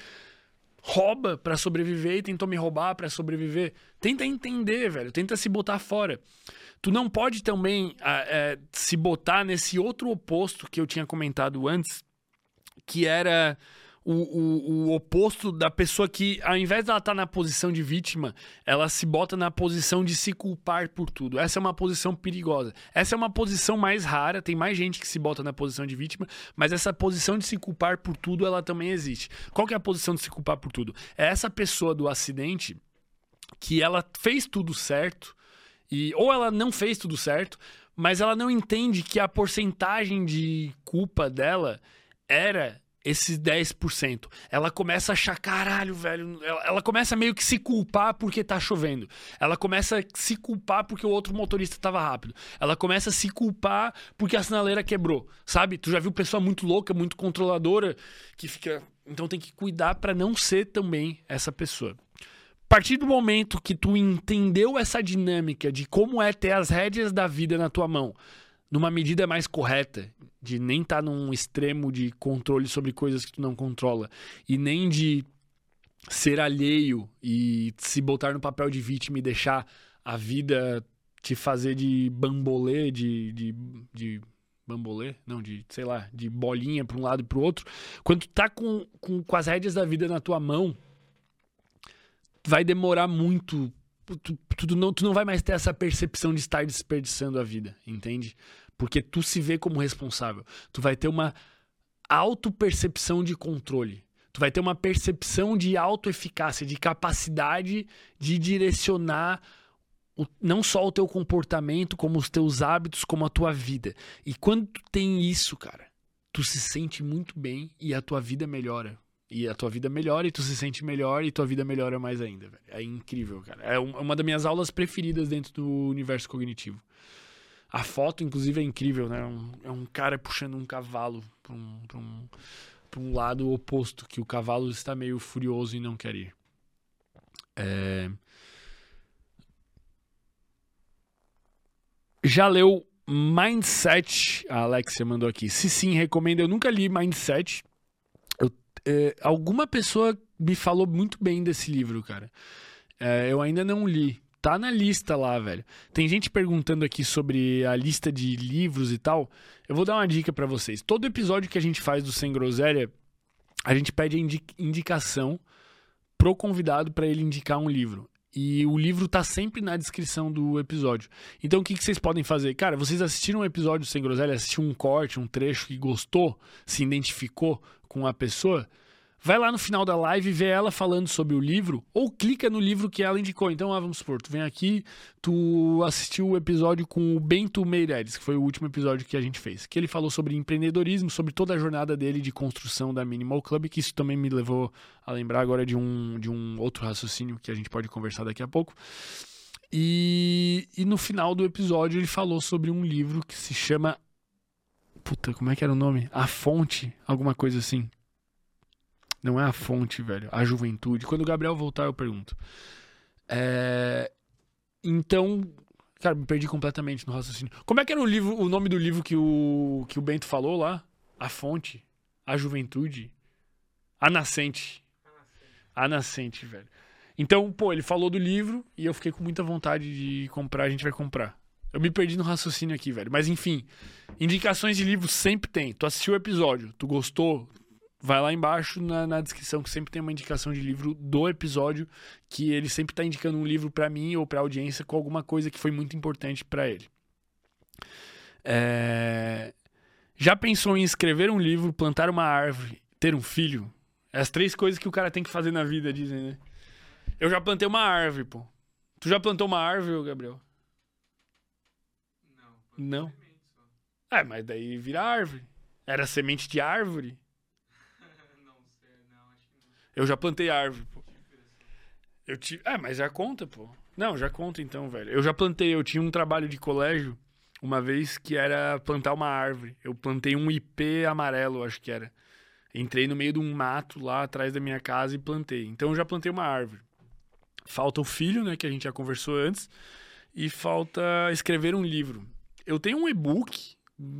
rouba pra sobreviver e tentou me roubar pra sobreviver. Tenta entender, velho, tenta se botar fora. Tu não pode também é, se botar nesse outro oposto que eu tinha comentado antes, que era o, o, o oposto da pessoa que, ao invés dela estar na posição de vítima, ela se bota na posição de se culpar por tudo. Essa é uma posição perigosa. Essa é uma posição mais rara, tem mais gente que se bota na posição de vítima, mas essa posição de se culpar por tudo, ela também existe. Qual que é a posição de se culpar por tudo? É essa pessoa do acidente que ela fez tudo certo, e, ou ela não fez tudo certo, mas ela não entende que a porcentagem de culpa dela era esses dez por cento. Ela começa a achar, caralho, velho. Ela, ela começa meio que se culpar porque tá chovendo. Ela começa a se culpar porque o outro motorista tava rápido. Ela começa a se culpar porque a sinaleira quebrou, sabe? Tu já viu pessoa muito louca, muito controladora, que fica... Então tem que cuidar pra não ser também essa pessoa. A partir do momento que tu entendeu essa dinâmica de como é ter as rédeas da vida na tua mão, numa medida mais correta, de nem estar tá num extremo de controle sobre coisas que tu não controla, e nem de ser alheio e se botar no papel de vítima e deixar a vida te fazer de bambolê, de, de, de bambolê? Não, de, sei lá, de bolinha para um lado e para o outro. Quando tu tá com, com, com as rédeas da vida na tua mão, vai demorar muito. Tu, tu, não, tu não vai mais ter essa percepção de estar desperdiçando a vida, entende? Porque tu se vê como responsável. Tu vai ter uma autopercepção de controle. Tu vai ter uma percepção de autoeficácia, de capacidade de direcionar o, não só o teu comportamento, como os teus hábitos, como a tua vida. E quando tu tem isso, cara, tu se sente muito bem e a tua vida melhora. E a tua vida melhora e tu se sente melhor e tua vida melhora mais ainda, velho. É incrível, cara. É uma das minhas aulas preferidas dentro do universo cognitivo. A foto, inclusive, é incrível, né? É um, é um cara puxando um cavalo para um, pra um, pra um lado oposto, que o cavalo está meio furioso e não quer ir. É... Já leu Mindset? A Alexia mandou aqui. Se sim, recomendo. Eu nunca li Mindset. Eu, é, alguma pessoa me falou muito bem desse livro, cara. É, eu ainda não li. Tá na lista lá, velho. Tem gente perguntando aqui sobre a lista de livros e tal. Eu vou dar uma dica pra vocês. Todo episódio que a gente faz do Sem Groselha, a gente pede a indi- indicação pro convidado pra ele indicar um livro. E o livro tá sempre na descrição do episódio. Então o que, que vocês podem fazer? Cara, vocês assistiram um episódio Sem Groselha, assistiram um corte, um trecho que gostou, se identificou com a pessoa, vai lá no final da live e vê ela falando sobre o livro, ou clica no livro que ela indicou. Então, ah, vamos supor, tu vem aqui, tu assistiu o episódio com o Bento Meireles, que foi o último episódio que a gente fez, que ele falou sobre empreendedorismo, sobre toda a jornada dele de construção da Minimal Club, que isso também me levou a lembrar agora de um, de um outro raciocínio que a gente pode conversar daqui a pouco. E, e no final do episódio ele falou sobre um livro que se chama... Puta, como é que era o nome? A Fonte, alguma coisa assim. Não é A Fonte, velho. A Juventude. Quando o Gabriel voltar, eu pergunto. É... Então, cara, me perdi completamente no raciocínio. Como é que era o livro, o nome do livro que o, que o Bento falou lá? A Fonte, A Juventude, A Nascente. A Nascente, velho. Então, pô, ele falou do livro e eu fiquei com muita vontade de comprar. A gente vai comprar. Eu me perdi no raciocínio aqui, velho. Mas enfim, indicações de livro sempre tem. Tu assistiu o episódio, tu gostou? Vai lá embaixo na, na descrição que sempre tem uma indicação de livro do episódio, que ele sempre tá indicando um livro pra mim ou pra audiência com alguma coisa que foi muito importante pra ele. É... Já pensou em escrever um livro, plantar uma árvore, ter um filho? É as três coisas que o cara tem que fazer na vida, dizem, né? Eu já plantei uma árvore, pô. Tu já plantou uma árvore, Gabriel? Não. É, mas daí vira árvore. Era semente de árvore. Não sei, não, acho que não. Eu já plantei árvore, pô. Eu tive... É, mas já conta, pô. Não, já conta então, velho. Eu já plantei, eu tinha um trabalho de colégio uma vez que era plantar uma árvore. Eu plantei um ipê amarelo, acho que era. Entrei no meio de um mato lá atrás da minha casa e plantei. Então eu já plantei uma árvore. Falta o filho, né, que a gente já conversou antes. E falta escrever um livro. Eu tenho um e-book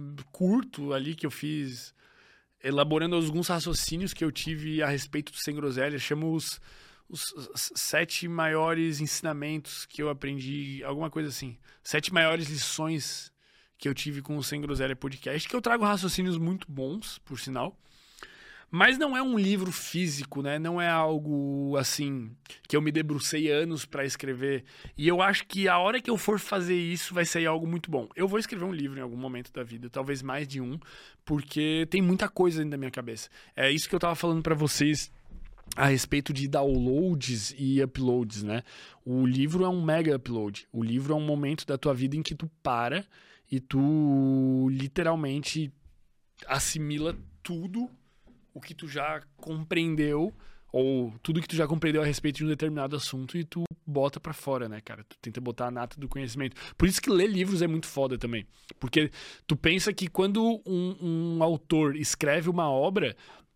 curto ali que eu fiz, elaborando alguns raciocínios que eu tive a respeito do Sem Groselha. Chama os, os, os sete maiores ensinamentos que eu aprendi, alguma coisa assim. Sete maiores lições que eu tive com o Sem Groselha Podcast, que eu trago raciocínios muito bons, por sinal. Mas não é um livro físico, né? Não é algo, assim, que eu me debrucei anos pra escrever. E eu acho que a hora que eu for fazer isso vai sair algo muito bom. Eu vou escrever um livro em algum momento da vida, talvez mais de um, porque tem muita coisa dentro da minha cabeça. É isso que eu tava falando pra vocês a respeito de downloads e uploads, né? O livro é um mega upload. O livro é um momento da tua vida em que tu para e tu literalmente assimila tudo o que tu já compreendeu, ou tudo que tu já compreendeu a respeito de um determinado assunto e tu bota pra fora, né, cara? Tu tenta botar a nata do conhecimento. Por isso que ler livros é muito foda também. Porque tu pensa que quando um, um autor escreve uma obra,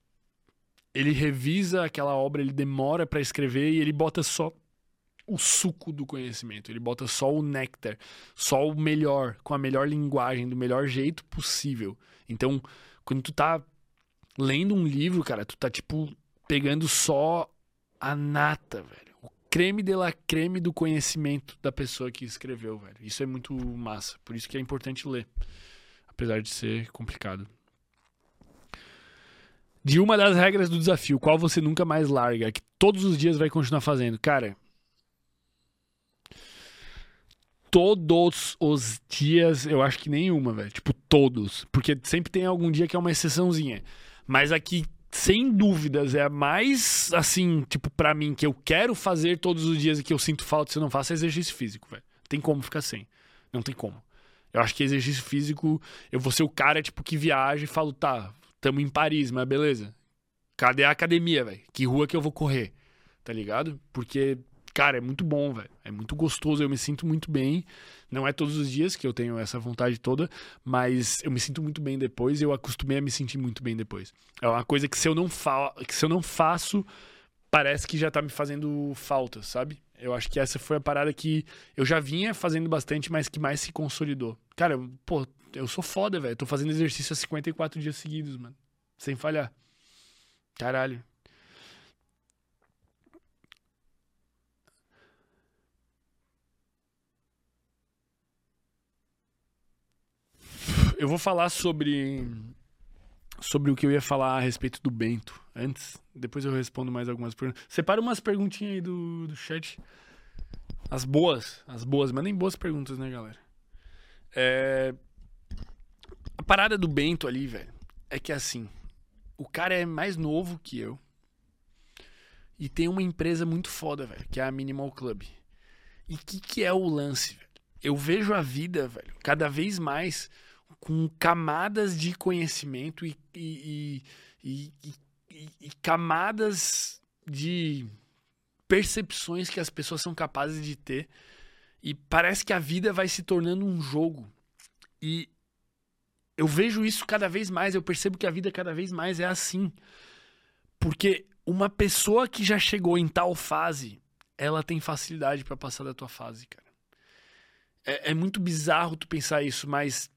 ele revisa aquela obra, ele demora pra escrever e ele bota só o suco do conhecimento. Ele bota só o néctar, só o melhor, com a melhor linguagem, do melhor jeito possível. Então, quando tu tá lendo um livro, cara, tu tá, tipo, pegando só a nata, velho. O creme de la creme do conhecimento da pessoa que escreveu, velho. Isso é muito massa. Por isso que é importante ler. Apesar de ser complicado. De uma das regras do desafio, qual você nunca mais larga, que todos os dias vai continuar fazendo? Cara, todos os dias, eu acho que nenhuma, velho. Tipo, todos. Porque sempre tem algum dia que é uma exceçãozinha. Mas aqui, sem dúvidas, é a mais, assim, tipo, pra mim, que eu quero fazer todos os dias e que eu sinto falta se eu não faço, é exercício físico, velho. Tem como ficar sem. Não tem como. Eu acho que exercício físico, eu vou ser o cara, tipo, que viaja e falo, tá, tamo em Paris, mas beleza. Cadê a academia, velho? Que rua que eu vou correr? Tá ligado? Porque, cara, é muito bom, velho. É muito gostoso, eu me sinto muito bem. Não é todos os dias que eu tenho essa vontade toda, mas eu me sinto muito bem depois e eu acostumei a me sentir muito bem depois. É uma coisa que se eu não, fa- que se eu não faço, parece que já tá me fazendo falta, sabe? Eu acho que essa foi a parada que eu já vinha fazendo bastante, mas que mais se consolidou. Cara, eu, pô, eu sou foda, velho. Eu tô fazendo exercício há cinquenta e quatro dias seguidos, mano. Sem falhar. Caralho. Eu vou falar sobre sobre o que eu ia falar a respeito do Bento antes. Depois eu respondo mais algumas perguntas. Separa umas perguntinhas aí do, do chat. As boas, as boas. Mandem boas perguntas, né, galera? É... A parada do Bento ali, velho, é que assim, o cara é mais novo que eu e tem uma empresa muito foda, velho, que é a Minimal Club. E o que, que é o lance, velho? Eu vejo a vida, velho, cada vez mais com camadas de conhecimento e, e, e, e, e, e camadas de percepções que as pessoas são capazes de ter. E parece que a vida vai se tornando um jogo. E eu vejo isso cada vez mais, eu percebo que a vida cada vez mais é assim. Porque uma pessoa que já chegou em tal fase, ela tem facilidade pra passar da tua fase, cara. É, é muito bizarro tu pensar isso, mas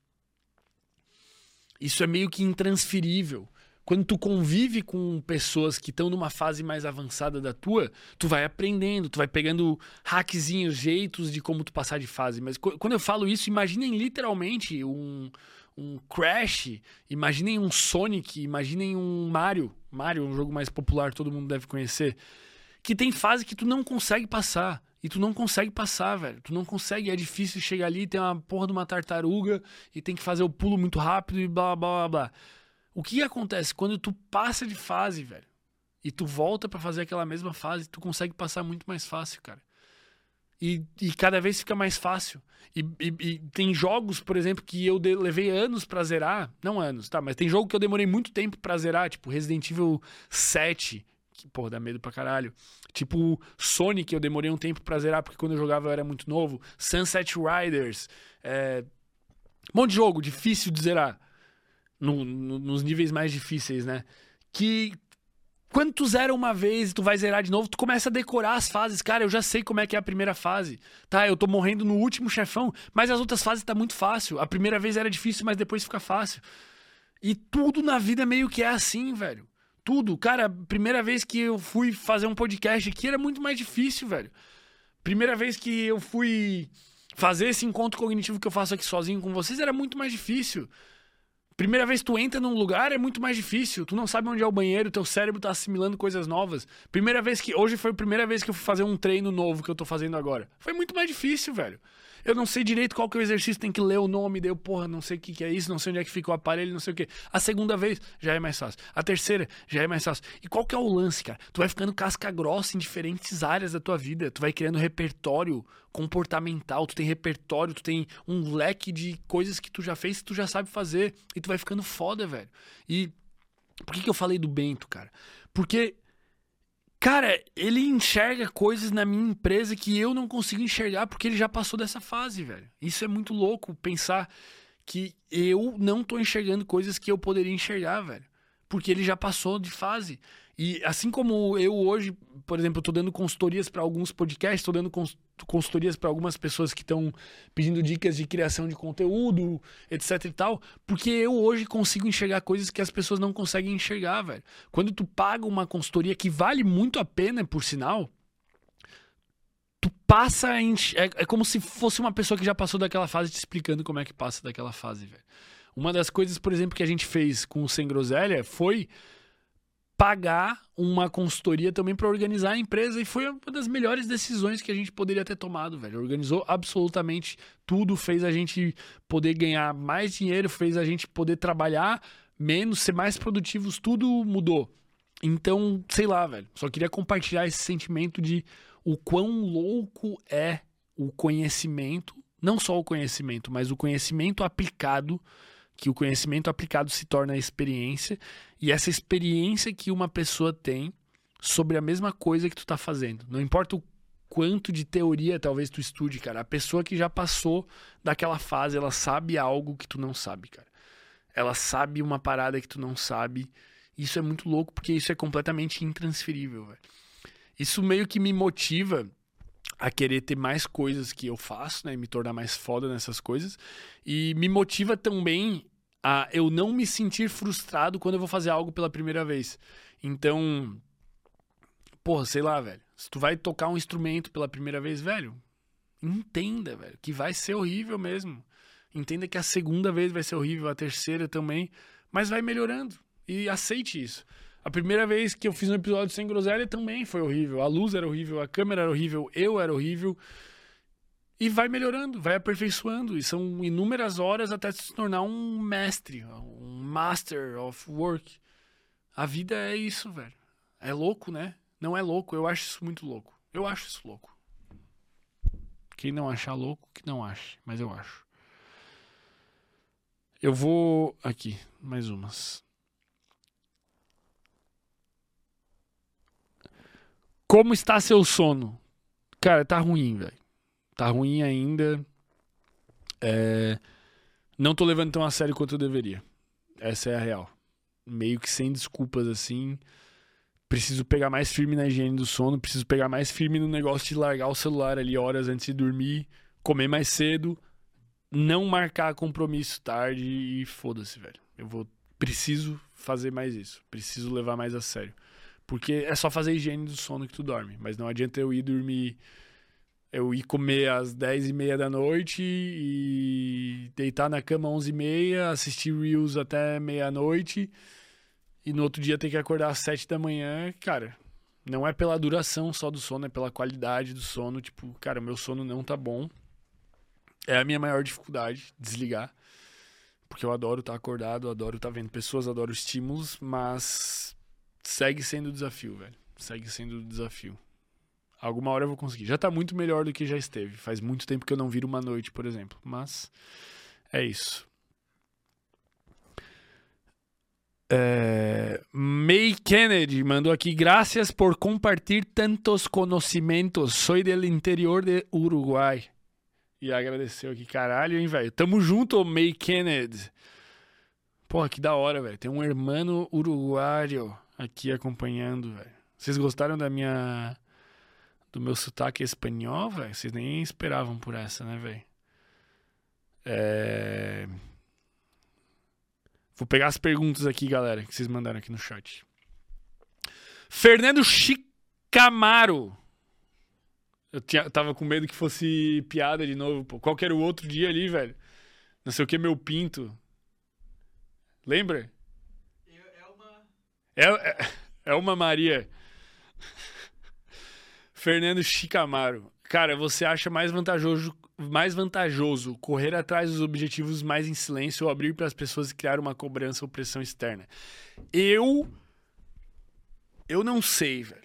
isso é meio que intransferível. Quando tu convive com pessoas que estão numa fase mais avançada da tua, tu vai aprendendo, tu vai pegando hackzinhos, jeitos de como tu passar de fase. Mas quando eu falo isso, imaginem literalmente um, um Crash, imaginem um Sonic, imaginem um Mario. Mario é um jogo mais popular, todo mundo deve conhecer. Que tem fase que tu não consegue passar. E tu não consegue passar, velho. Tu não consegue, é difícil chegar ali, tem uma porra de uma tartaruga e tem que fazer o pulo muito rápido e blá, blá, blá, blá. O que acontece? Quando tu passa de fase, velho, e tu volta pra fazer aquela mesma fase, tu consegue passar muito mais fácil, cara. E, e cada vez fica mais fácil. E, e, e tem jogos, por exemplo, que eu de, levei anos pra zerar. Não anos, tá? Mas tem jogo que eu demorei muito tempo pra zerar, tipo Resident Evil sete, que, porra, dá medo pra caralho. Tipo Sonic, eu demorei um tempo pra zerar, porque quando eu jogava eu era muito novo. Sunset Riders. É... Um monte de jogo difícil de zerar. No, no, nos níveis mais difíceis, né? Que quando tu zera uma vez e tu vai zerar de novo, tu começa a decorar as fases. Cara, eu já sei como é que é a primeira fase. Tá, eu tô morrendo no último chefão, mas as outras fases tá muito fácil. A primeira vez era difícil, mas depois fica fácil. E tudo na vida meio que é assim, velho. Tudo. Cara, a primeira vez que eu fui fazer um podcast aqui era muito mais difícil, velho. Primeira vez que eu fui fazer esse encontro cognitivo que eu faço aqui sozinho com vocês era muito mais difícil. Primeira vez que tu entra num lugar é muito mais difícil. Tu não sabe onde é o banheiro, teu cérebro tá assimilando coisas novas. Primeira vez que... Hoje foi a primeira vez que eu fui fazer um treino novo que eu tô fazendo agora. Foi muito mais difícil, velho. Eu não sei direito qual que é o exercício, tem que ler o nome, daí eu, porra, não sei o que, que é isso, não sei onde é que fica o aparelho, não sei o que. A segunda vez já é mais fácil. A terceira já é mais fácil. E qual que é o lance, cara? Tu vai ficando casca grossa em diferentes áreas da tua vida. Tu vai criando repertório comportamental, tu tem repertório, tu tem um leque de coisas que tu já fez que tu já sabe fazer. E tu vai ficando foda, velho. E por que que eu falei do Bento, cara? Porque... Cara, ele enxerga coisas na minha empresa que eu não consigo enxergar porque ele já passou dessa fase, velho. Isso é muito louco, pensar que eu não tô enxergando coisas que eu poderia enxergar, velho. Porque ele já passou de fase. E assim como eu hoje, por exemplo, eu tô dando consultorias para alguns podcasts, tô dando cons- consultorias para algumas pessoas que estão pedindo dicas de criação de conteúdo, etc e tal, porque eu hoje consigo enxergar coisas que as pessoas não conseguem enxergar, velho. Quando tu paga uma consultoria que vale muito a pena, por sinal, tu passa a enx- é, é como se fosse uma pessoa que já passou daquela fase te explicando como é que passa daquela fase, velho. Uma das coisas, por exemplo, que a gente fez com o Sem Groselha foi pagar uma consultoria também para organizar a empresa, e foi uma das melhores decisões que a gente poderia ter tomado, velho. Organizou absolutamente tudo, fez a gente poder ganhar mais dinheiro, fez a gente poder trabalhar menos, ser mais produtivos, tudo mudou. Então, sei lá, velho, só queria compartilhar esse sentimento de o quão louco é o conhecimento, não só o conhecimento, mas o conhecimento aplicado, que o conhecimento aplicado se torna a experiência, e essa experiência que uma pessoa tem sobre a mesma coisa que tu tá fazendo. Não importa o quanto de teoria talvez tu estude, cara. A pessoa que já passou daquela fase, ela sabe algo que tu não sabe, cara. Ela sabe uma parada que tu não sabe. Isso é muito louco, porque isso é completamente intransferível, velho. Isso meio que me motiva a querer ter mais coisas que eu faço, né? E me tornar mais foda nessas coisas. E me motiva também a eu não me sentir frustrado quando eu vou fazer algo pela primeira vez. Então, porra, sei lá, velho. Se tu vai tocar um instrumento pela primeira vez, velho, entenda, velho, que vai ser horrível mesmo. Entenda que a segunda vez vai ser horrível, a terceira também, mas vai melhorando. E aceite isso. A primeira vez que eu fiz um episódio sem groselha também foi horrível. A luz era horrível, a câmera era horrível, eu era horrível. E vai melhorando, vai aperfeiçoando. E são inúmeras horas até se tornar um mestre, um master of work. A vida é isso, velho. É louco, né? Não é louco, eu acho isso muito louco. Eu acho isso louco. Quem não achar louco, que não ache. Mas eu acho. Eu vou... Aqui, mais umas. Como está seu sono? Cara, tá ruim, velho. Tá ruim ainda. É... Não tô levando tão a sério quanto eu deveria. Essa é a real. Meio que sem desculpas, assim. Preciso pegar mais firme na higiene do sono. Preciso pegar mais firme no negócio de largar o celular ali horas antes de dormir. Comer mais cedo. Não marcar compromisso tarde e foda-se, velho. Eu vou... Preciso fazer mais isso. Preciso levar mais a sério. Porque é só fazer higiene do sono que tu dorme. Mas não adianta eu ir dormir... Eu ir comer às dez e meia da noite e deitar na cama às onze e meia, assistir Reels até meia-noite e no outro dia ter que acordar às sete da manhã. Cara, não é pela duração só do sono, é pela qualidade do sono. Tipo, cara, meu sono não tá bom. É a minha maior dificuldade, desligar. Porque eu adoro estar acordado, adoro estar vendo pessoas, adoro estímulos, mas segue sendo desafio, velho. Segue sendo desafio. Alguma hora eu vou conseguir. Já tá muito melhor do que já esteve. Faz muito tempo que eu não viro uma noite, por exemplo. Mas é isso. É... May Kennedy mandou aqui. Graças por compartilhar tantos conhecimentos. Sou do interior de Uruguai. E agradeceu aqui. Caralho, hein, velho. Tamo junto, May Kennedy. Porra, que da hora, velho. Tem um hermano uruguaio aqui acompanhando, velho. Vocês gostaram da minha... do meu sotaque espanhol, velho? Vocês nem esperavam por essa, né, velho? É... Vou pegar as perguntas aqui, galera, que vocês mandaram aqui no chat. Fernando Chicamaro. Eu, tinha, eu tava com medo que fosse piada de novo, pô. Qual que era o outro dia ali, velho? Não sei o que, meu pinto. Lembra? É uma... É, é, é uma Maria. Fernando Chicamaro. Cara, você acha mais vantajoso, mais vantajoso correr atrás dos objetivos mais em silêncio ou abrir para as pessoas e criar uma cobrança ou pressão externa? Eu... Eu não sei, velho.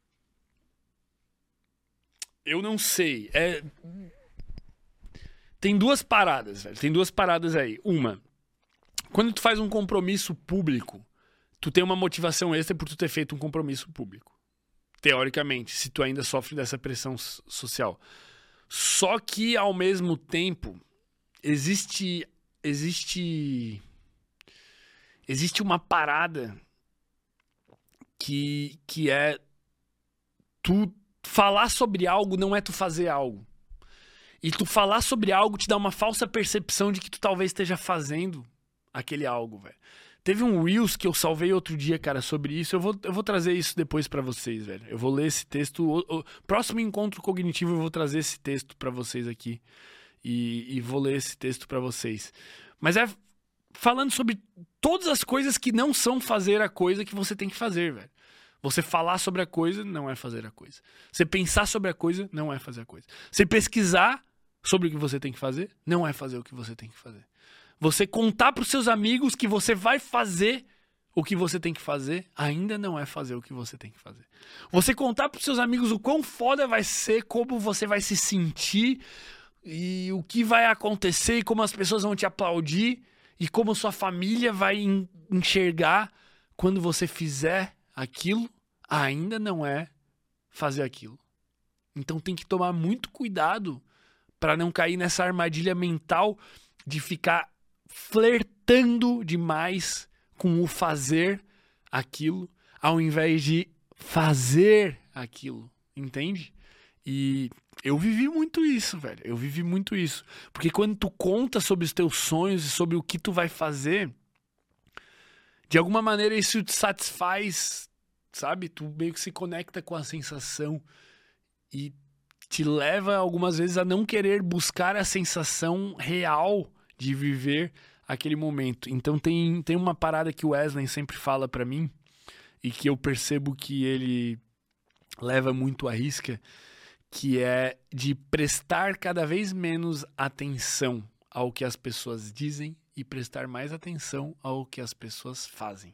Eu não sei. É... Tem duas paradas, velho. Tem duas paradas aí. Uma, quando tu faz um compromisso público, tu tem uma motivação extra por tu ter feito um compromisso público. Teoricamente, se tu ainda sofre dessa pressão social. Só que, ao mesmo tempo, existe... Existe... Existe uma parada que, que é... Tu falar sobre algo não é tu fazer algo. E tu falar sobre algo te dá uma falsa percepção de que tu talvez esteja fazendo aquele algo, velho. Teve um Reels que eu salvei outro dia, cara, sobre isso. Eu vou, eu vou trazer isso depois pra vocês, velho. Eu vou ler esse texto. O, o próximo encontro cognitivo eu vou trazer esse texto pra vocês aqui. E, e vou ler esse texto pra vocês. Mas é falando sobre todas as coisas que não são fazer a coisa que você tem que fazer, velho. Você falar sobre a coisa não é fazer a coisa. Você pensar sobre a coisa não é fazer a coisa. Você pesquisar sobre o que você tem que fazer não é fazer o que você tem que fazer. Você contar para os seus amigos que você vai fazer o que você tem que fazer, ainda não é fazer o que você tem que fazer. Você contar para os seus amigos o quão foda vai ser, como você vai se sentir, e o que vai acontecer, e como as pessoas vão te aplaudir, e como sua família vai enxergar quando você fizer aquilo, ainda não é fazer aquilo. Então tem que tomar muito cuidado para não cair nessa armadilha mental de ficar flertando demais com o fazer aquilo, ao invés de fazer aquilo, entende? E eu vivi muito isso, velho. Eu vivi muito isso. Porque quando tu conta sobre os teus sonhos e sobre o que tu vai fazer, de alguma maneira isso te satisfaz, sabe? Tu meio que se conecta com a sensação e te leva algumas vezes a não querer buscar a sensação real de viver aquele momento. Então tem, tem uma parada que o Wesley sempre fala pra mim e que eu percebo que ele leva muito à risca, que é de prestar cada vez menos atenção ao que as pessoas dizem e prestar mais atenção ao que as pessoas fazem.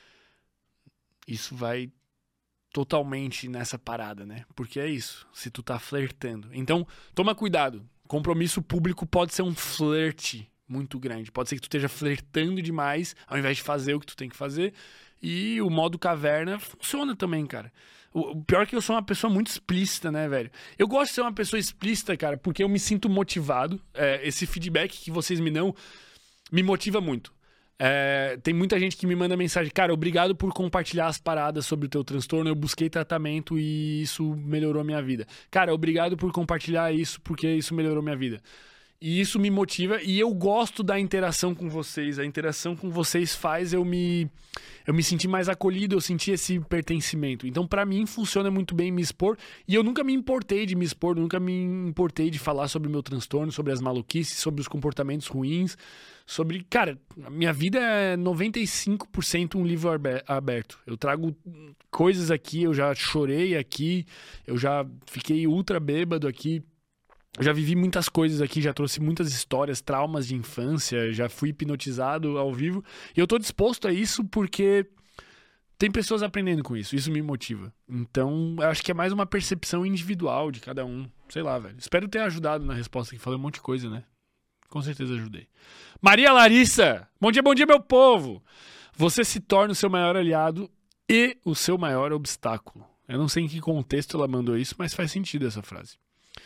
Isso vai totalmente nessa parada, né? Porque é isso, se tu tá flertando. Então, toma cuidado. Compromisso público pode ser um flerte muito grande. Pode ser que tu esteja flertando demais, ao invés de fazer o que tu tem que fazer. E o modo caverna funciona também, cara. O pior é que eu sou uma pessoa muito explícita, né, velho? Eu gosto de ser uma pessoa explícita, cara, porque eu me sinto motivado. É, esse feedback que vocês me dão me motiva muito. É, tem muita gente que me manda mensagem: cara, obrigado por compartilhar as paradas sobre o teu transtorno, eu busquei tratamento e isso melhorou a minha vida. Cara, obrigado por compartilhar isso, porque isso melhorou a minha vida. E isso me motiva e eu gosto da interação com vocês. A interação com vocês faz eu me, eu me sentir mais acolhido, eu sentir esse pertencimento. Então, pra mim, funciona muito bem me expor. E eu nunca me importei de me expor, nunca me importei de falar sobre o meu transtorno, sobre as maluquices, sobre os comportamentos ruins, sobre... Cara, a minha vida é noventa e cinco por cento um livro aberto. Eu trago coisas aqui, eu já chorei aqui, eu já fiquei ultra bêbado aqui. Eu já vivi muitas coisas aqui, já trouxe muitas histórias, traumas de infância, já fui hipnotizado ao vivo. E eu tô disposto a isso porque tem pessoas aprendendo com isso, isso me motiva. Então, eu acho que é mais uma percepção individual de cada um. Sei lá, velho. Espero ter ajudado na resposta, que falei um monte de coisa, né? Com certeza ajudei. Maria Larissa! Bom dia, bom dia, meu povo! Você se torna o seu maior aliado e o seu maior obstáculo. Eu não sei em que contexto ela mandou isso, mas faz sentido essa frase.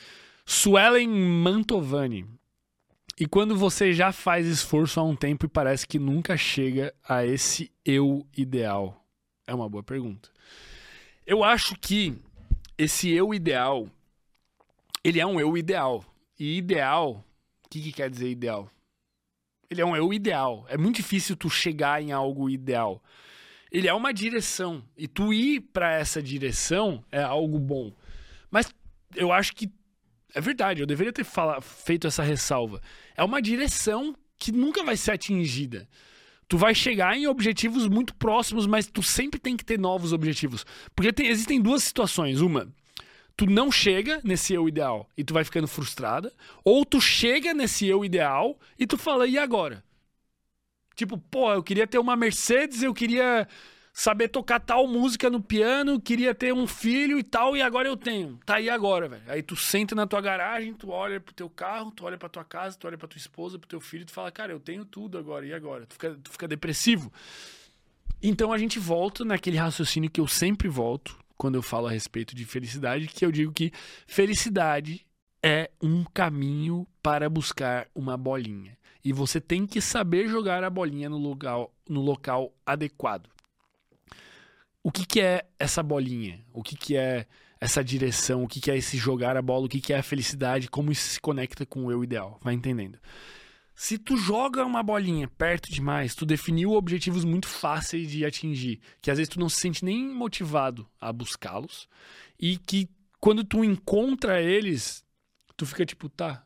Suelen Mantovani. E quando você já faz esforço há um tempo e parece que nunca chega a esse eu ideal? É uma boa pergunta. Eu acho que esse eu ideal, ele é um eu ideal. E ideal, o que, que quer dizer ideal? Ele é um eu ideal. É muito difícil tu chegar em algo ideal. Ele é uma direção. E tu ir para essa direção é algo bom. Mas eu acho que é verdade, eu deveria ter fala, feito essa ressalva. É uma direção que nunca vai ser atingida. Tu vai chegar em objetivos muito próximos, mas tu sempre tem que ter novos objetivos. Porque tem, existem duas situações. Uma, tu não chega nesse eu ideal e tu vai ficando frustrada. Ou tu chega nesse eu ideal e tu fala, e agora? Tipo, pô, eu queria ter uma Mercedes, eu queria saber tocar tal música no piano, queria ter um filho e tal, e agora eu tenho. Tá aí agora, velho. Aí tu senta na tua garagem, tu olha pro teu carro, tu olha pra tua casa, tu olha pra tua esposa, pro teu filho, tu fala, cara, eu tenho tudo agora, e agora? Tu fica, tu fica depressivo. Então a gente volta naquele raciocínio que eu sempre volto, quando eu falo a respeito de felicidade, que eu digo que felicidade é um caminho para buscar uma bolinha. E você tem que saber jogar a bolinha no local, no local adequado. O que, que é essa bolinha? O que, que é essa direção? O que, que é esse jogar a bola? O que, que é a felicidade? Como isso se conecta com o eu ideal? Vai entendendo? Se tu joga uma bolinha perto demais, tu definiu objetivos muito fáceis de atingir, que às vezes tu não se sente nem motivado a buscá-los, e que quando tu encontra eles, tu fica tipo, tá.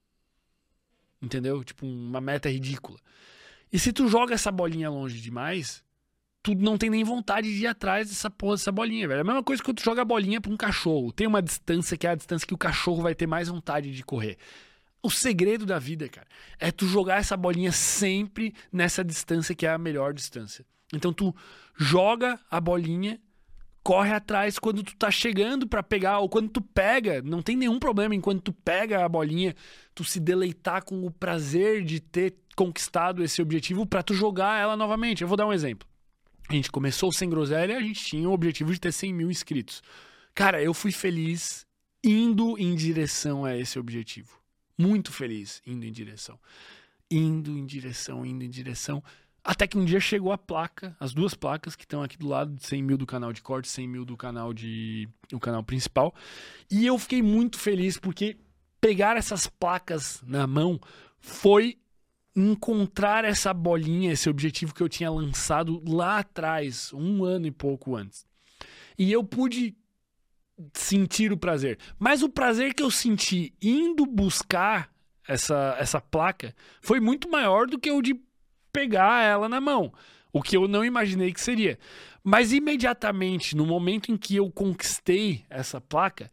Entendeu? Tipo, uma meta ridícula. E se tu joga essa bolinha longe demais, tu não tem nem vontade de ir atrás dessa porra, dessa bolinha, velho. É a mesma coisa que tu joga a bolinha pra um cachorro. Tem uma distância que é a distância que o cachorro vai ter mais vontade de correr. O segredo da vida, cara, é tu jogar essa bolinha sempre nessa distância que é a melhor distância. Então tu joga a bolinha, corre atrás quando tu tá chegando pra pegar, ou quando tu pega, não tem nenhum problema em quando tu pega a bolinha, tu se deleitar com o prazer de ter conquistado esse objetivo pra tu jogar ela novamente. Eu vou dar um exemplo. A gente começou o Sem Groselha, a gente tinha o objetivo de ter cem mil inscritos. Cara, eu fui feliz indo em direção a esse objetivo. Muito feliz indo em direção. Indo em direção, indo em direção. Até que um dia chegou a placa, as duas placas que estão aqui do lado, de cem mil do canal de corte, cem mil do canal de, do canal principal. E eu fiquei muito feliz porque pegar essas placas na mão foi encontrar essa bolinha, esse objetivo que eu tinha lançado lá atrás, um ano e pouco antes. E eu pude sentir o prazer. Mas o prazer que eu senti indo buscar essa, essa placa foi muito maior do que o de pegar ela na mão. O que eu não imaginei que seria. Mas imediatamente, no momento em que eu conquistei essa placa,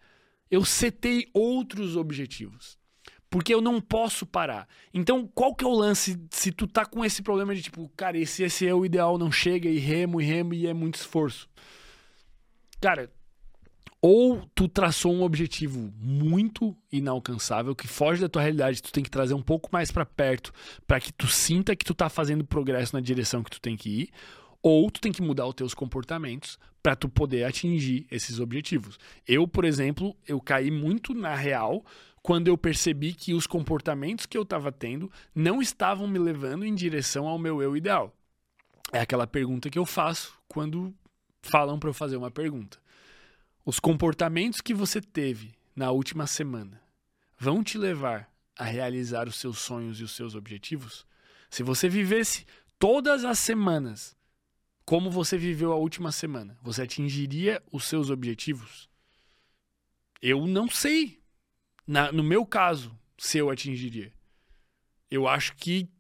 eu setei outros objetivos. Porque eu não posso parar. Então, qual que é o lance se tu tá com esse problema de tipo, cara, esse, esse é o ideal, não chega, e remo, e remo, e é muito esforço. Cara, ou tu traçou um objetivo muito inalcançável, que foge da tua realidade, tu tem que trazer um pouco mais pra perto, pra que tu sinta que tu tá fazendo progresso na direção que tu tem que ir, ou tu tem que mudar os teus comportamentos pra tu poder atingir esses objetivos. Eu, por exemplo, eu caí muito na real quando eu percebi que os comportamentos que eu estava tendo não estavam me levando em direção ao meu eu ideal. É aquela pergunta que eu faço quando falam para eu fazer uma pergunta. Os comportamentos que você teve na última semana vão te levar a realizar os seus sonhos e os seus objetivos? Se você vivesse todas as semanas como você viveu a última semana, você atingiria os seus objetivos? Eu não sei. Na, no meu caso, se eu atingiria. Eu acho que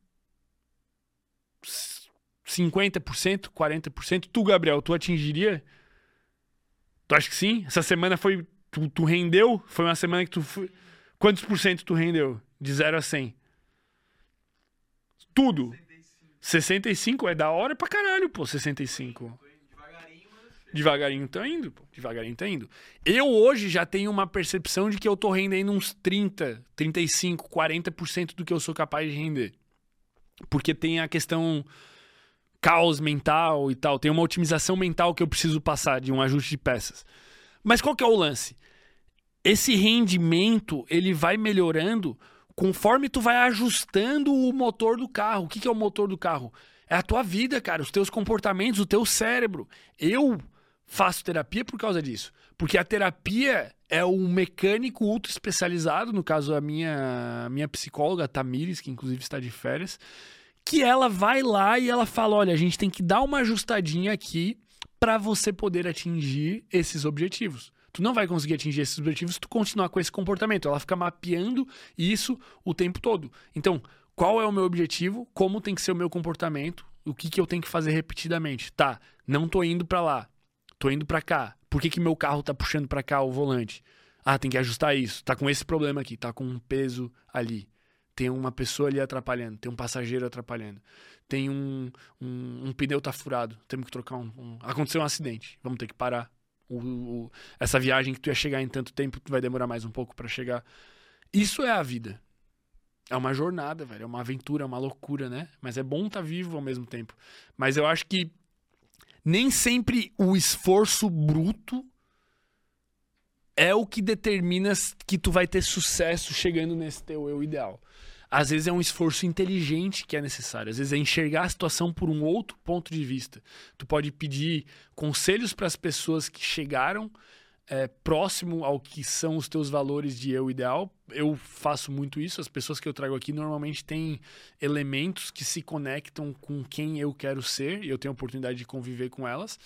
cinquenta por cento, quarenta por cento. Tu, Gabriel, tu atingiria? Tu acha que sim? Essa semana foi... Tu, tu rendeu? Foi uma semana que tu... Foi... Quantos por cento tu rendeu? De zero a cem? Tudo. sessenta e cinco é da hora pra caralho, pô, sessenta e cinco. Devagarinho tá indo, pô. Devagarinho tá indo. Eu hoje já tenho uma percepção de que eu tô rendendo uns trinta, trinta e cinco, quarenta por cento do que eu sou capaz de render. Porque tem a questão caos mental e tal. Tem uma otimização mental que eu preciso passar de um ajuste de peças. Mas qual que é o lance? Esse rendimento, ele vai melhorando conforme tu vai ajustando o motor do carro. O que que é o motor do carro? É a tua vida, cara. Os teus comportamentos, o teu cérebro. Eu... faço terapia por causa disso. Porque a terapia é um mecânico ultra especializado, no caso a minha, a minha psicóloga, a Tamires, que inclusive está de férias, que ela vai lá e ela fala, olha, a gente tem que dar uma ajustadinha aqui para você poder atingir esses objetivos. Tu não vai conseguir atingir esses objetivos se tu continuar com esse comportamento. Ela fica mapeando isso o tempo todo. Então, qual é o meu objetivo? Como tem que ser o meu comportamento? O que, que eu tenho que fazer repetidamente? Tá, não tô indo para lá. Tô indo pra cá. Por que que meu carro tá puxando pra cá o volante? Ah, tem que ajustar isso. Tá com esse problema aqui. Tá com um peso ali. Tem uma pessoa ali atrapalhando. Tem um passageiro atrapalhando. Tem um... Um, um pneu tá furado. Temos que trocar um, um... Aconteceu um acidente. Vamos ter que parar. O, o, essa viagem que tu ia chegar em tanto tempo, tu vai demorar mais um pouco pra chegar. Isso é a vida. É uma jornada, velho. É uma aventura, é uma loucura, né? Mas é bom tá vivo ao mesmo tempo. Mas eu acho que nem sempre o esforço bruto é o que determina que tu vai ter sucesso chegando nesse teu eu ideal. Às vezes é um esforço inteligente que é necessário. Às vezes é enxergar a situação por um outro ponto de vista. Tu pode pedir conselhos para as pessoas que chegaram é, próximo ao que são os teus valores de eu ideal. Eu faço muito isso. As pessoas que eu trago aqui normalmente têm elementos que se conectam com quem eu quero ser e eu tenho a oportunidade de conviver com elas.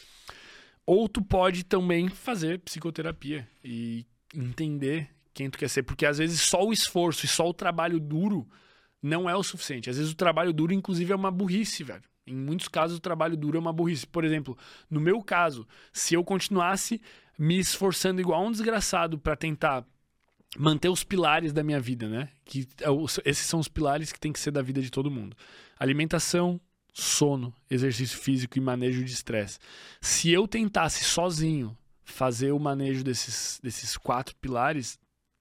Ou tu pode também fazer psicoterapia e entender quem tu quer ser. Porque às vezes só o esforço e só o trabalho duro não é o suficiente. Às vezes o trabalho duro, inclusive, é uma burrice, velho. Em muitos casos o trabalho duro é uma burrice. Por exemplo, no meu caso, se eu continuasse me esforçando igual um desgraçado para tentar manter os pilares da minha vida, né? Que esses são os pilares que tem que ser da vida de todo mundo. Alimentação, sono, exercício físico e manejo de estresse. Se eu tentasse sozinho fazer o manejo desses, desses quatro pilares,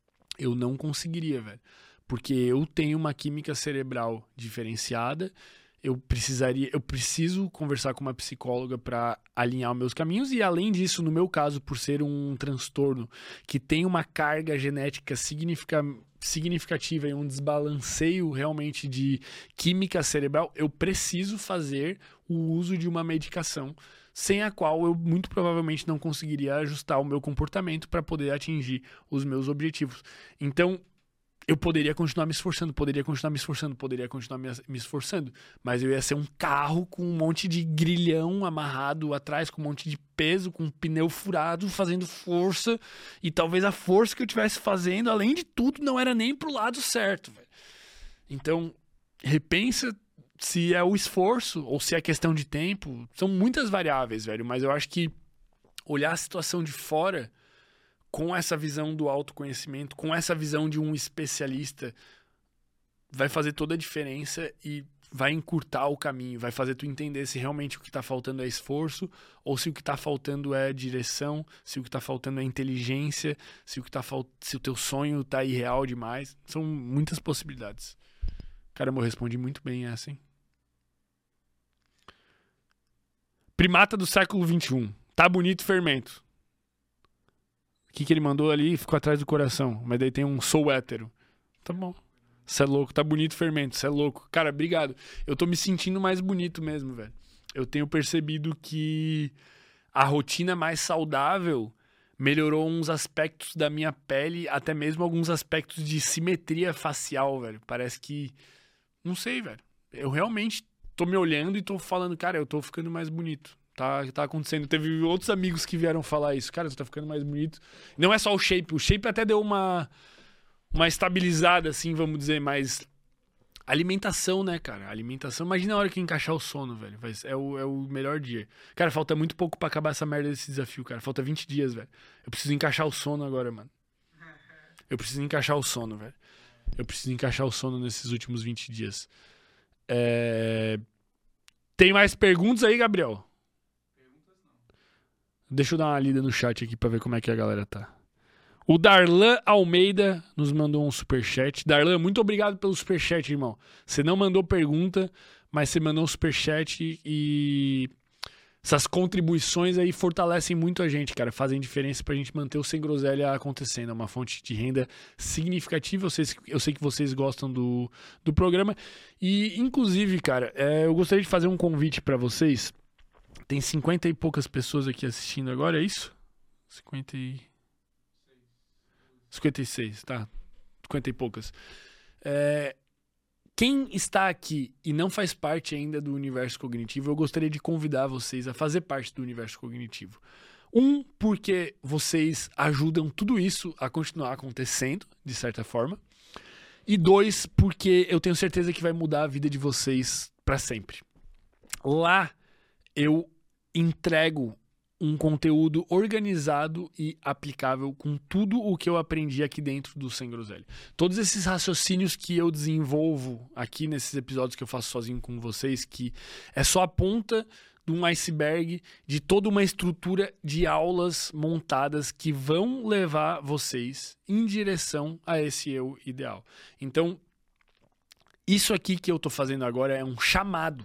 eu não conseguiria, velho. Porque eu tenho uma química cerebral diferenciada. Eu precisaria, eu preciso conversar com uma psicóloga para alinhar os meus caminhos e, além disso, no meu caso, por ser um transtorno que tem uma carga genética significa, significativa e um desbalanceio realmente de química cerebral, eu preciso fazer o uso de uma medicação sem a qual eu muito provavelmente não conseguiria ajustar o meu comportamento para poder atingir os meus objetivos. Então, eu poderia continuar me esforçando, poderia continuar me esforçando, poderia continuar me, me esforçando, mas eu ia ser um carro com um monte de grilhão amarrado atrás, com um monte de peso, com um pneu furado, fazendo força, e talvez a força que eu estivesse fazendo, além de tudo, não era nem pro lado certo, velho. Então, repensa se é o esforço ou se é questão de tempo. São muitas variáveis, velho, mas eu acho que olhar a situação de fora com essa visão do autoconhecimento, com essa visão de um especialista, vai fazer toda a diferença e vai encurtar o caminho, vai fazer tu entender se realmente o que tá faltando é esforço ou se o que tá faltando é direção, se o que tá faltando é inteligência, se o que tá fal... se o teu sonho tá irreal demais. São muitas possibilidades. Caramba, eu respondi muito bem essa, hein? Primata do século vinte e um. Tá bonito fermento. O que que ele mandou ali ficou atrás do coração. Mas daí tem um sou hétero. Tá bom. Você é louco, tá bonito fermento, você é louco. Cara, obrigado. Eu tô me sentindo mais bonito mesmo, velho. Eu tenho percebido que a rotina mais saudável melhorou uns aspectos da minha pele, até mesmo alguns aspectos de simetria facial, velho. Parece que... Não sei, velho. Eu realmente tô me olhando e tô falando, cara, eu tô ficando mais bonito. Tá, tá acontecendo. Teve outros amigos que vieram falar isso. Cara, tu tá ficando mais bonito. Não é só o shape. O shape até deu uma... uma estabilizada, assim, vamos dizer, mas alimentação, né, cara? Alimentação. Imagina a hora que encaixar o sono, velho. Vai, é, o, é o melhor dia. Cara, falta muito pouco pra acabar essa merda desse desafio, cara. Falta vinte dias, velho. Eu preciso encaixar o sono agora, mano. Eu preciso encaixar o sono, velho. Eu preciso encaixar o sono nesses últimos vinte dias. É... Tem mais perguntas aí, Gabriel? Perguntas não. Deixa eu dar uma lida no chat aqui pra ver como é que a galera tá. O Darlan Almeida nos mandou um superchat. Darlan, muito obrigado pelo superchat, irmão. Você não mandou pergunta, mas você mandou um superchat e essas contribuições aí fortalecem muito a gente, cara. Fazem diferença pra gente manter o Sem Groselha acontecendo. É uma fonte de renda significativa. Eu sei, eu sei que vocês gostam do, do programa. E, inclusive, cara, é, eu gostaria de fazer um convite pra vocês. Tem cinquenta e poucas pessoas aqui assistindo agora, é isso? cinquenta e... cinquenta e seis, tá? cinquenta e poucas. É, quem está aqui e não faz parte ainda do universo cognitivo, eu gostaria de convidar vocês a fazer parte do universo cognitivo. Um, porque vocês ajudam tudo isso a continuar acontecendo, de certa forma. E dois, porque eu tenho certeza que vai mudar a vida de vocês para sempre. Lá, eu entrego um conteúdo organizado e aplicável com tudo o que eu aprendi aqui dentro do Sem Groselha. Todos esses raciocínios que eu desenvolvo aqui nesses episódios que eu faço sozinho com vocês, que é só a ponta de um iceberg de toda uma estrutura de aulas montadas que vão levar vocês em direção a esse eu ideal. Então, isso aqui que eu tô fazendo agora é um chamado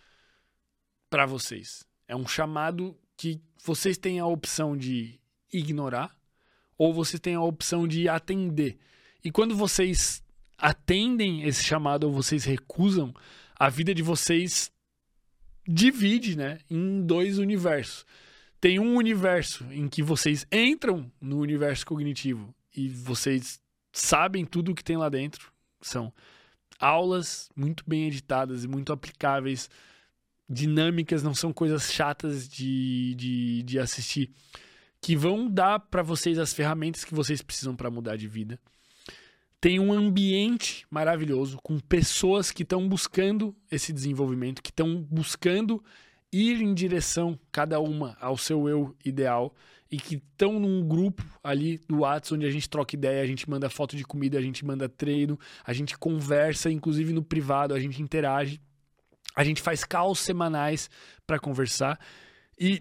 para vocês. É um chamado que vocês têm a opção de ignorar ou vocês têm a opção de atender. E quando vocês atendem esse chamado ou vocês recusam, a vida de vocês divide, né, em dois universos. Tem um universo em que vocês entram no universo cognitivo e vocês sabem tudo o que tem lá dentro. São aulas muito bem editadas e muito aplicáveis, dinâmicas, não são coisas chatas de, de, de assistir, que vão dar para vocês as ferramentas que vocês precisam para mudar de vida. Tem um ambiente maravilhoso, com pessoas que estão buscando esse desenvolvimento, que estão buscando ir em direção, cada uma, ao seu eu ideal, e que estão num grupo ali do WhatsApp, onde a gente troca ideia, a gente manda foto de comida, a gente manda treino, a gente conversa, inclusive no privado, a gente interage. A gente faz calls semanais para conversar. E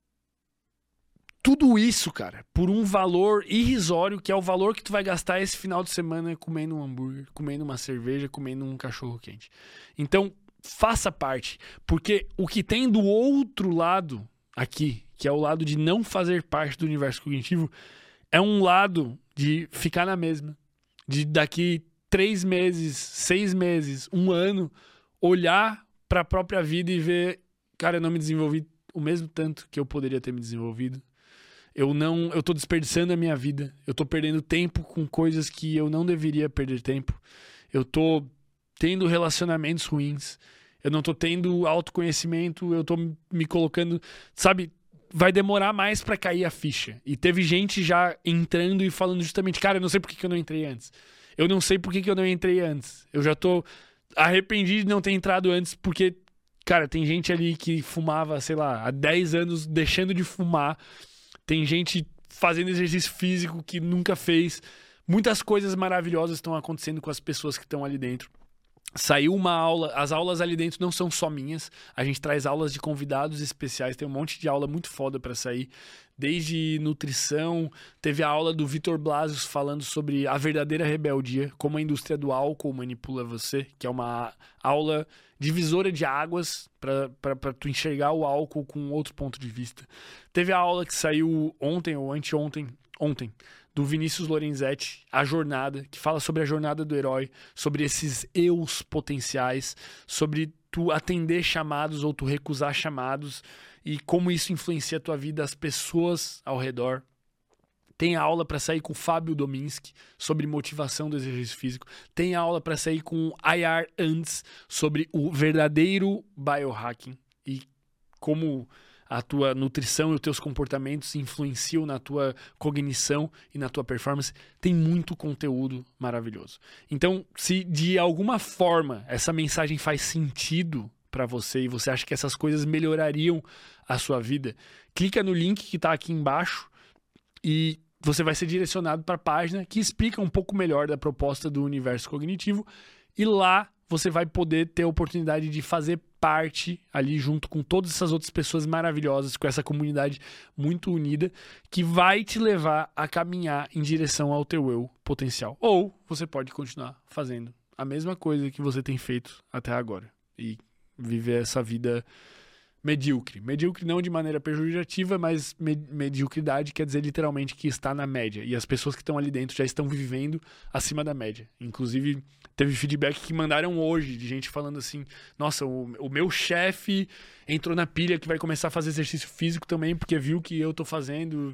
tudo isso, cara, por um valor irrisório, que é o valor que tu vai gastar esse final de semana comendo um hambúrguer, comendo uma cerveja, comendo um cachorro quente. Então, faça parte. Porque o que tem do outro lado aqui, que é o lado de não fazer parte do universo cognitivo, é um lado de ficar na mesma. De daqui três meses, seis meses, um ano, olhar para a própria vida e ver, cara, eu não me desenvolvi o mesmo tanto que eu poderia ter me desenvolvido. Eu não, eu tô desperdiçando a minha vida. Eu tô perdendo tempo com coisas que eu não deveria perder tempo. Eu tô tendo relacionamentos ruins. Eu não tô tendo autoconhecimento. Eu tô me colocando, sabe, vai demorar mais para cair a ficha. E teve gente já entrando e falando justamente, cara, eu não sei por que eu não entrei antes. Eu não sei por que eu não entrei antes. Eu já tô arrependido de não ter entrado antes, porque, cara, tem gente ali que fumava, sei lá, há dez anos deixando de fumar. Tem gente fazendo exercício físico que nunca fez. Muitas coisas maravilhosas estão acontecendo com as pessoas que estão ali dentro. Saiu uma aula, as aulas ali dentro não são só minhas, a gente traz aulas de convidados especiais, tem um monte de aula muito foda pra sair, desde nutrição, teve a aula do Vitor Blasius falando sobre a verdadeira rebeldia, como a indústria do álcool manipula você, que é uma aula divisora de águas para tu enxergar o álcool com outro ponto de vista. Teve a aula que saiu ontem ou anteontem, ontem, do Vinícius Lorenzetti, A Jornada, que fala sobre a jornada do herói, sobre esses eus potenciais, sobre tu atender chamados ou tu recusar chamados e como isso influencia a tua vida, as pessoas ao redor. Tem aula para sair com o Fábio Dominski sobre motivação do exercício físico. Tem aula para sair com o I R Andes sobre o verdadeiro biohacking e como a tua nutrição e os teus comportamentos influenciam na tua cognição e na tua performance. Tem muito conteúdo maravilhoso. Então, se de alguma forma essa mensagem faz sentido para você e você acha que essas coisas melhorariam a sua vida, clica no link que está aqui embaixo e você vai ser direcionado para a página que explica um pouco melhor da proposta do universo cognitivo e lá você vai poder ter a oportunidade de fazer parte ali junto com todas essas outras pessoas maravilhosas, com essa comunidade muito unida, que vai te levar a caminhar em direção ao teu eu potencial. Ou você pode continuar fazendo a mesma coisa que você tem feito até agora e viver essa vida medíocre. Medíocre não de maneira pejorativa, mas me- mediocridade quer dizer literalmente que está na média. E as pessoas que estão ali dentro já estão vivendo acima da média. Inclusive, teve feedback que mandaram hoje de gente falando assim, nossa, o, o meu chefe entrou na pilha que vai começar a fazer exercício físico também, porque viu que eu tô fazendo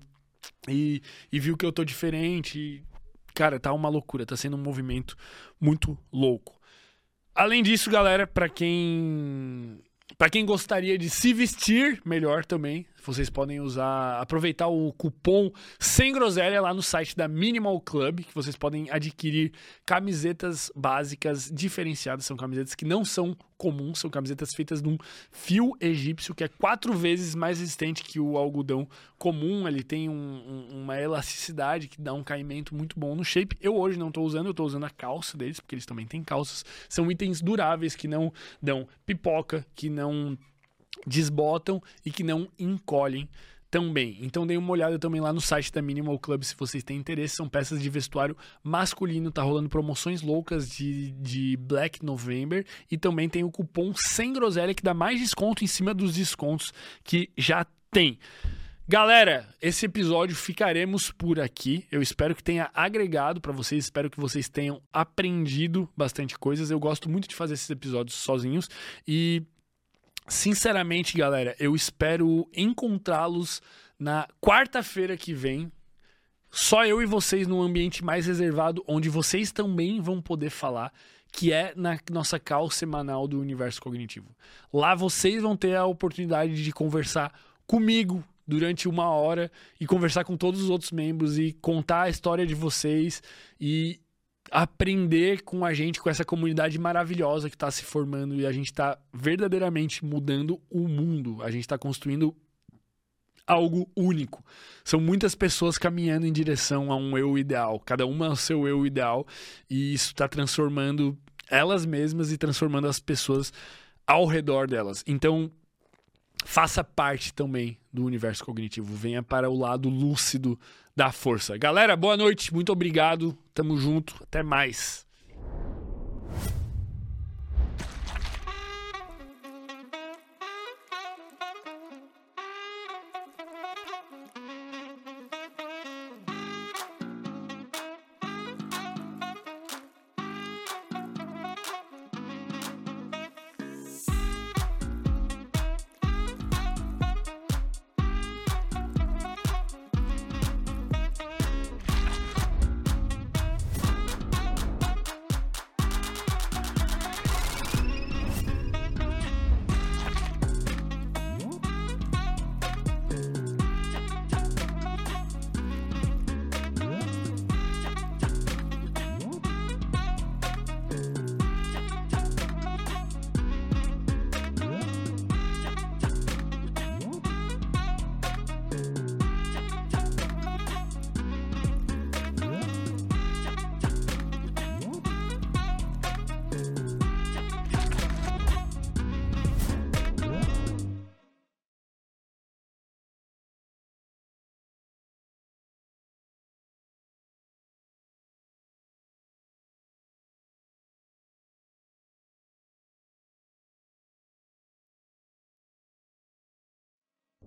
e, e viu que eu tô diferente. E, cara, tá uma loucura, tá sendo um movimento muito louco. Além disso, galera, pra quem... Para quem gostaria de se vestir melhor também, vocês podem usar, aproveitar o cupom Sem Groselha lá no site da Minimal Club, que vocês podem adquirir camisetas básicas diferenciadas. São camisetas que não são comuns, são camisetas feitas de um fio egípcio que é quatro vezes mais resistente que o algodão comum. Ele tem um, um, uma elasticidade que dá um caimento muito bom no shape. Eu hoje não estou usando, eu estou usando a calça deles, porque eles também têm calças. São itens duráveis que não dão pipoca, que não desbotam e que não encolhem também. Então dê uma olhada também lá no site da Minimal Club se vocês têm interesse. São peças de vestuário masculino, tá rolando promoções loucas de, de Black November e também tem o cupom Sem Groselha que dá mais desconto em cima dos descontos que já tem. Galera, esse episódio ficaremos por aqui. Eu espero que tenha agregado para vocês, espero que vocês tenham aprendido bastante coisas. Eu gosto muito de fazer esses episódios sozinhos e sinceramente, galera, eu espero encontrá-los na quarta-feira que vem. Só eu e vocês num ambiente mais reservado, onde vocês também vão poder falar, que é na nossa call semanal do Universo Cognitivo. Lá vocês vão ter a oportunidade de conversar comigo durante uma hora e conversar com todos os outros membros e contar a história de vocês e aprender com a gente, com essa comunidade maravilhosa que está se formando e a gente está verdadeiramente mudando o mundo. A gente está construindo algo único. São muitas pessoas caminhando em direção a um eu ideal. Cada uma é o seu eu ideal e isso está transformando elas mesmas e transformando as pessoas ao redor delas. Então, faça parte também do Universo Cognitivo. Venha para o lado lúcido da força. Galera, boa noite. Muito obrigado. Tamo junto. Até mais.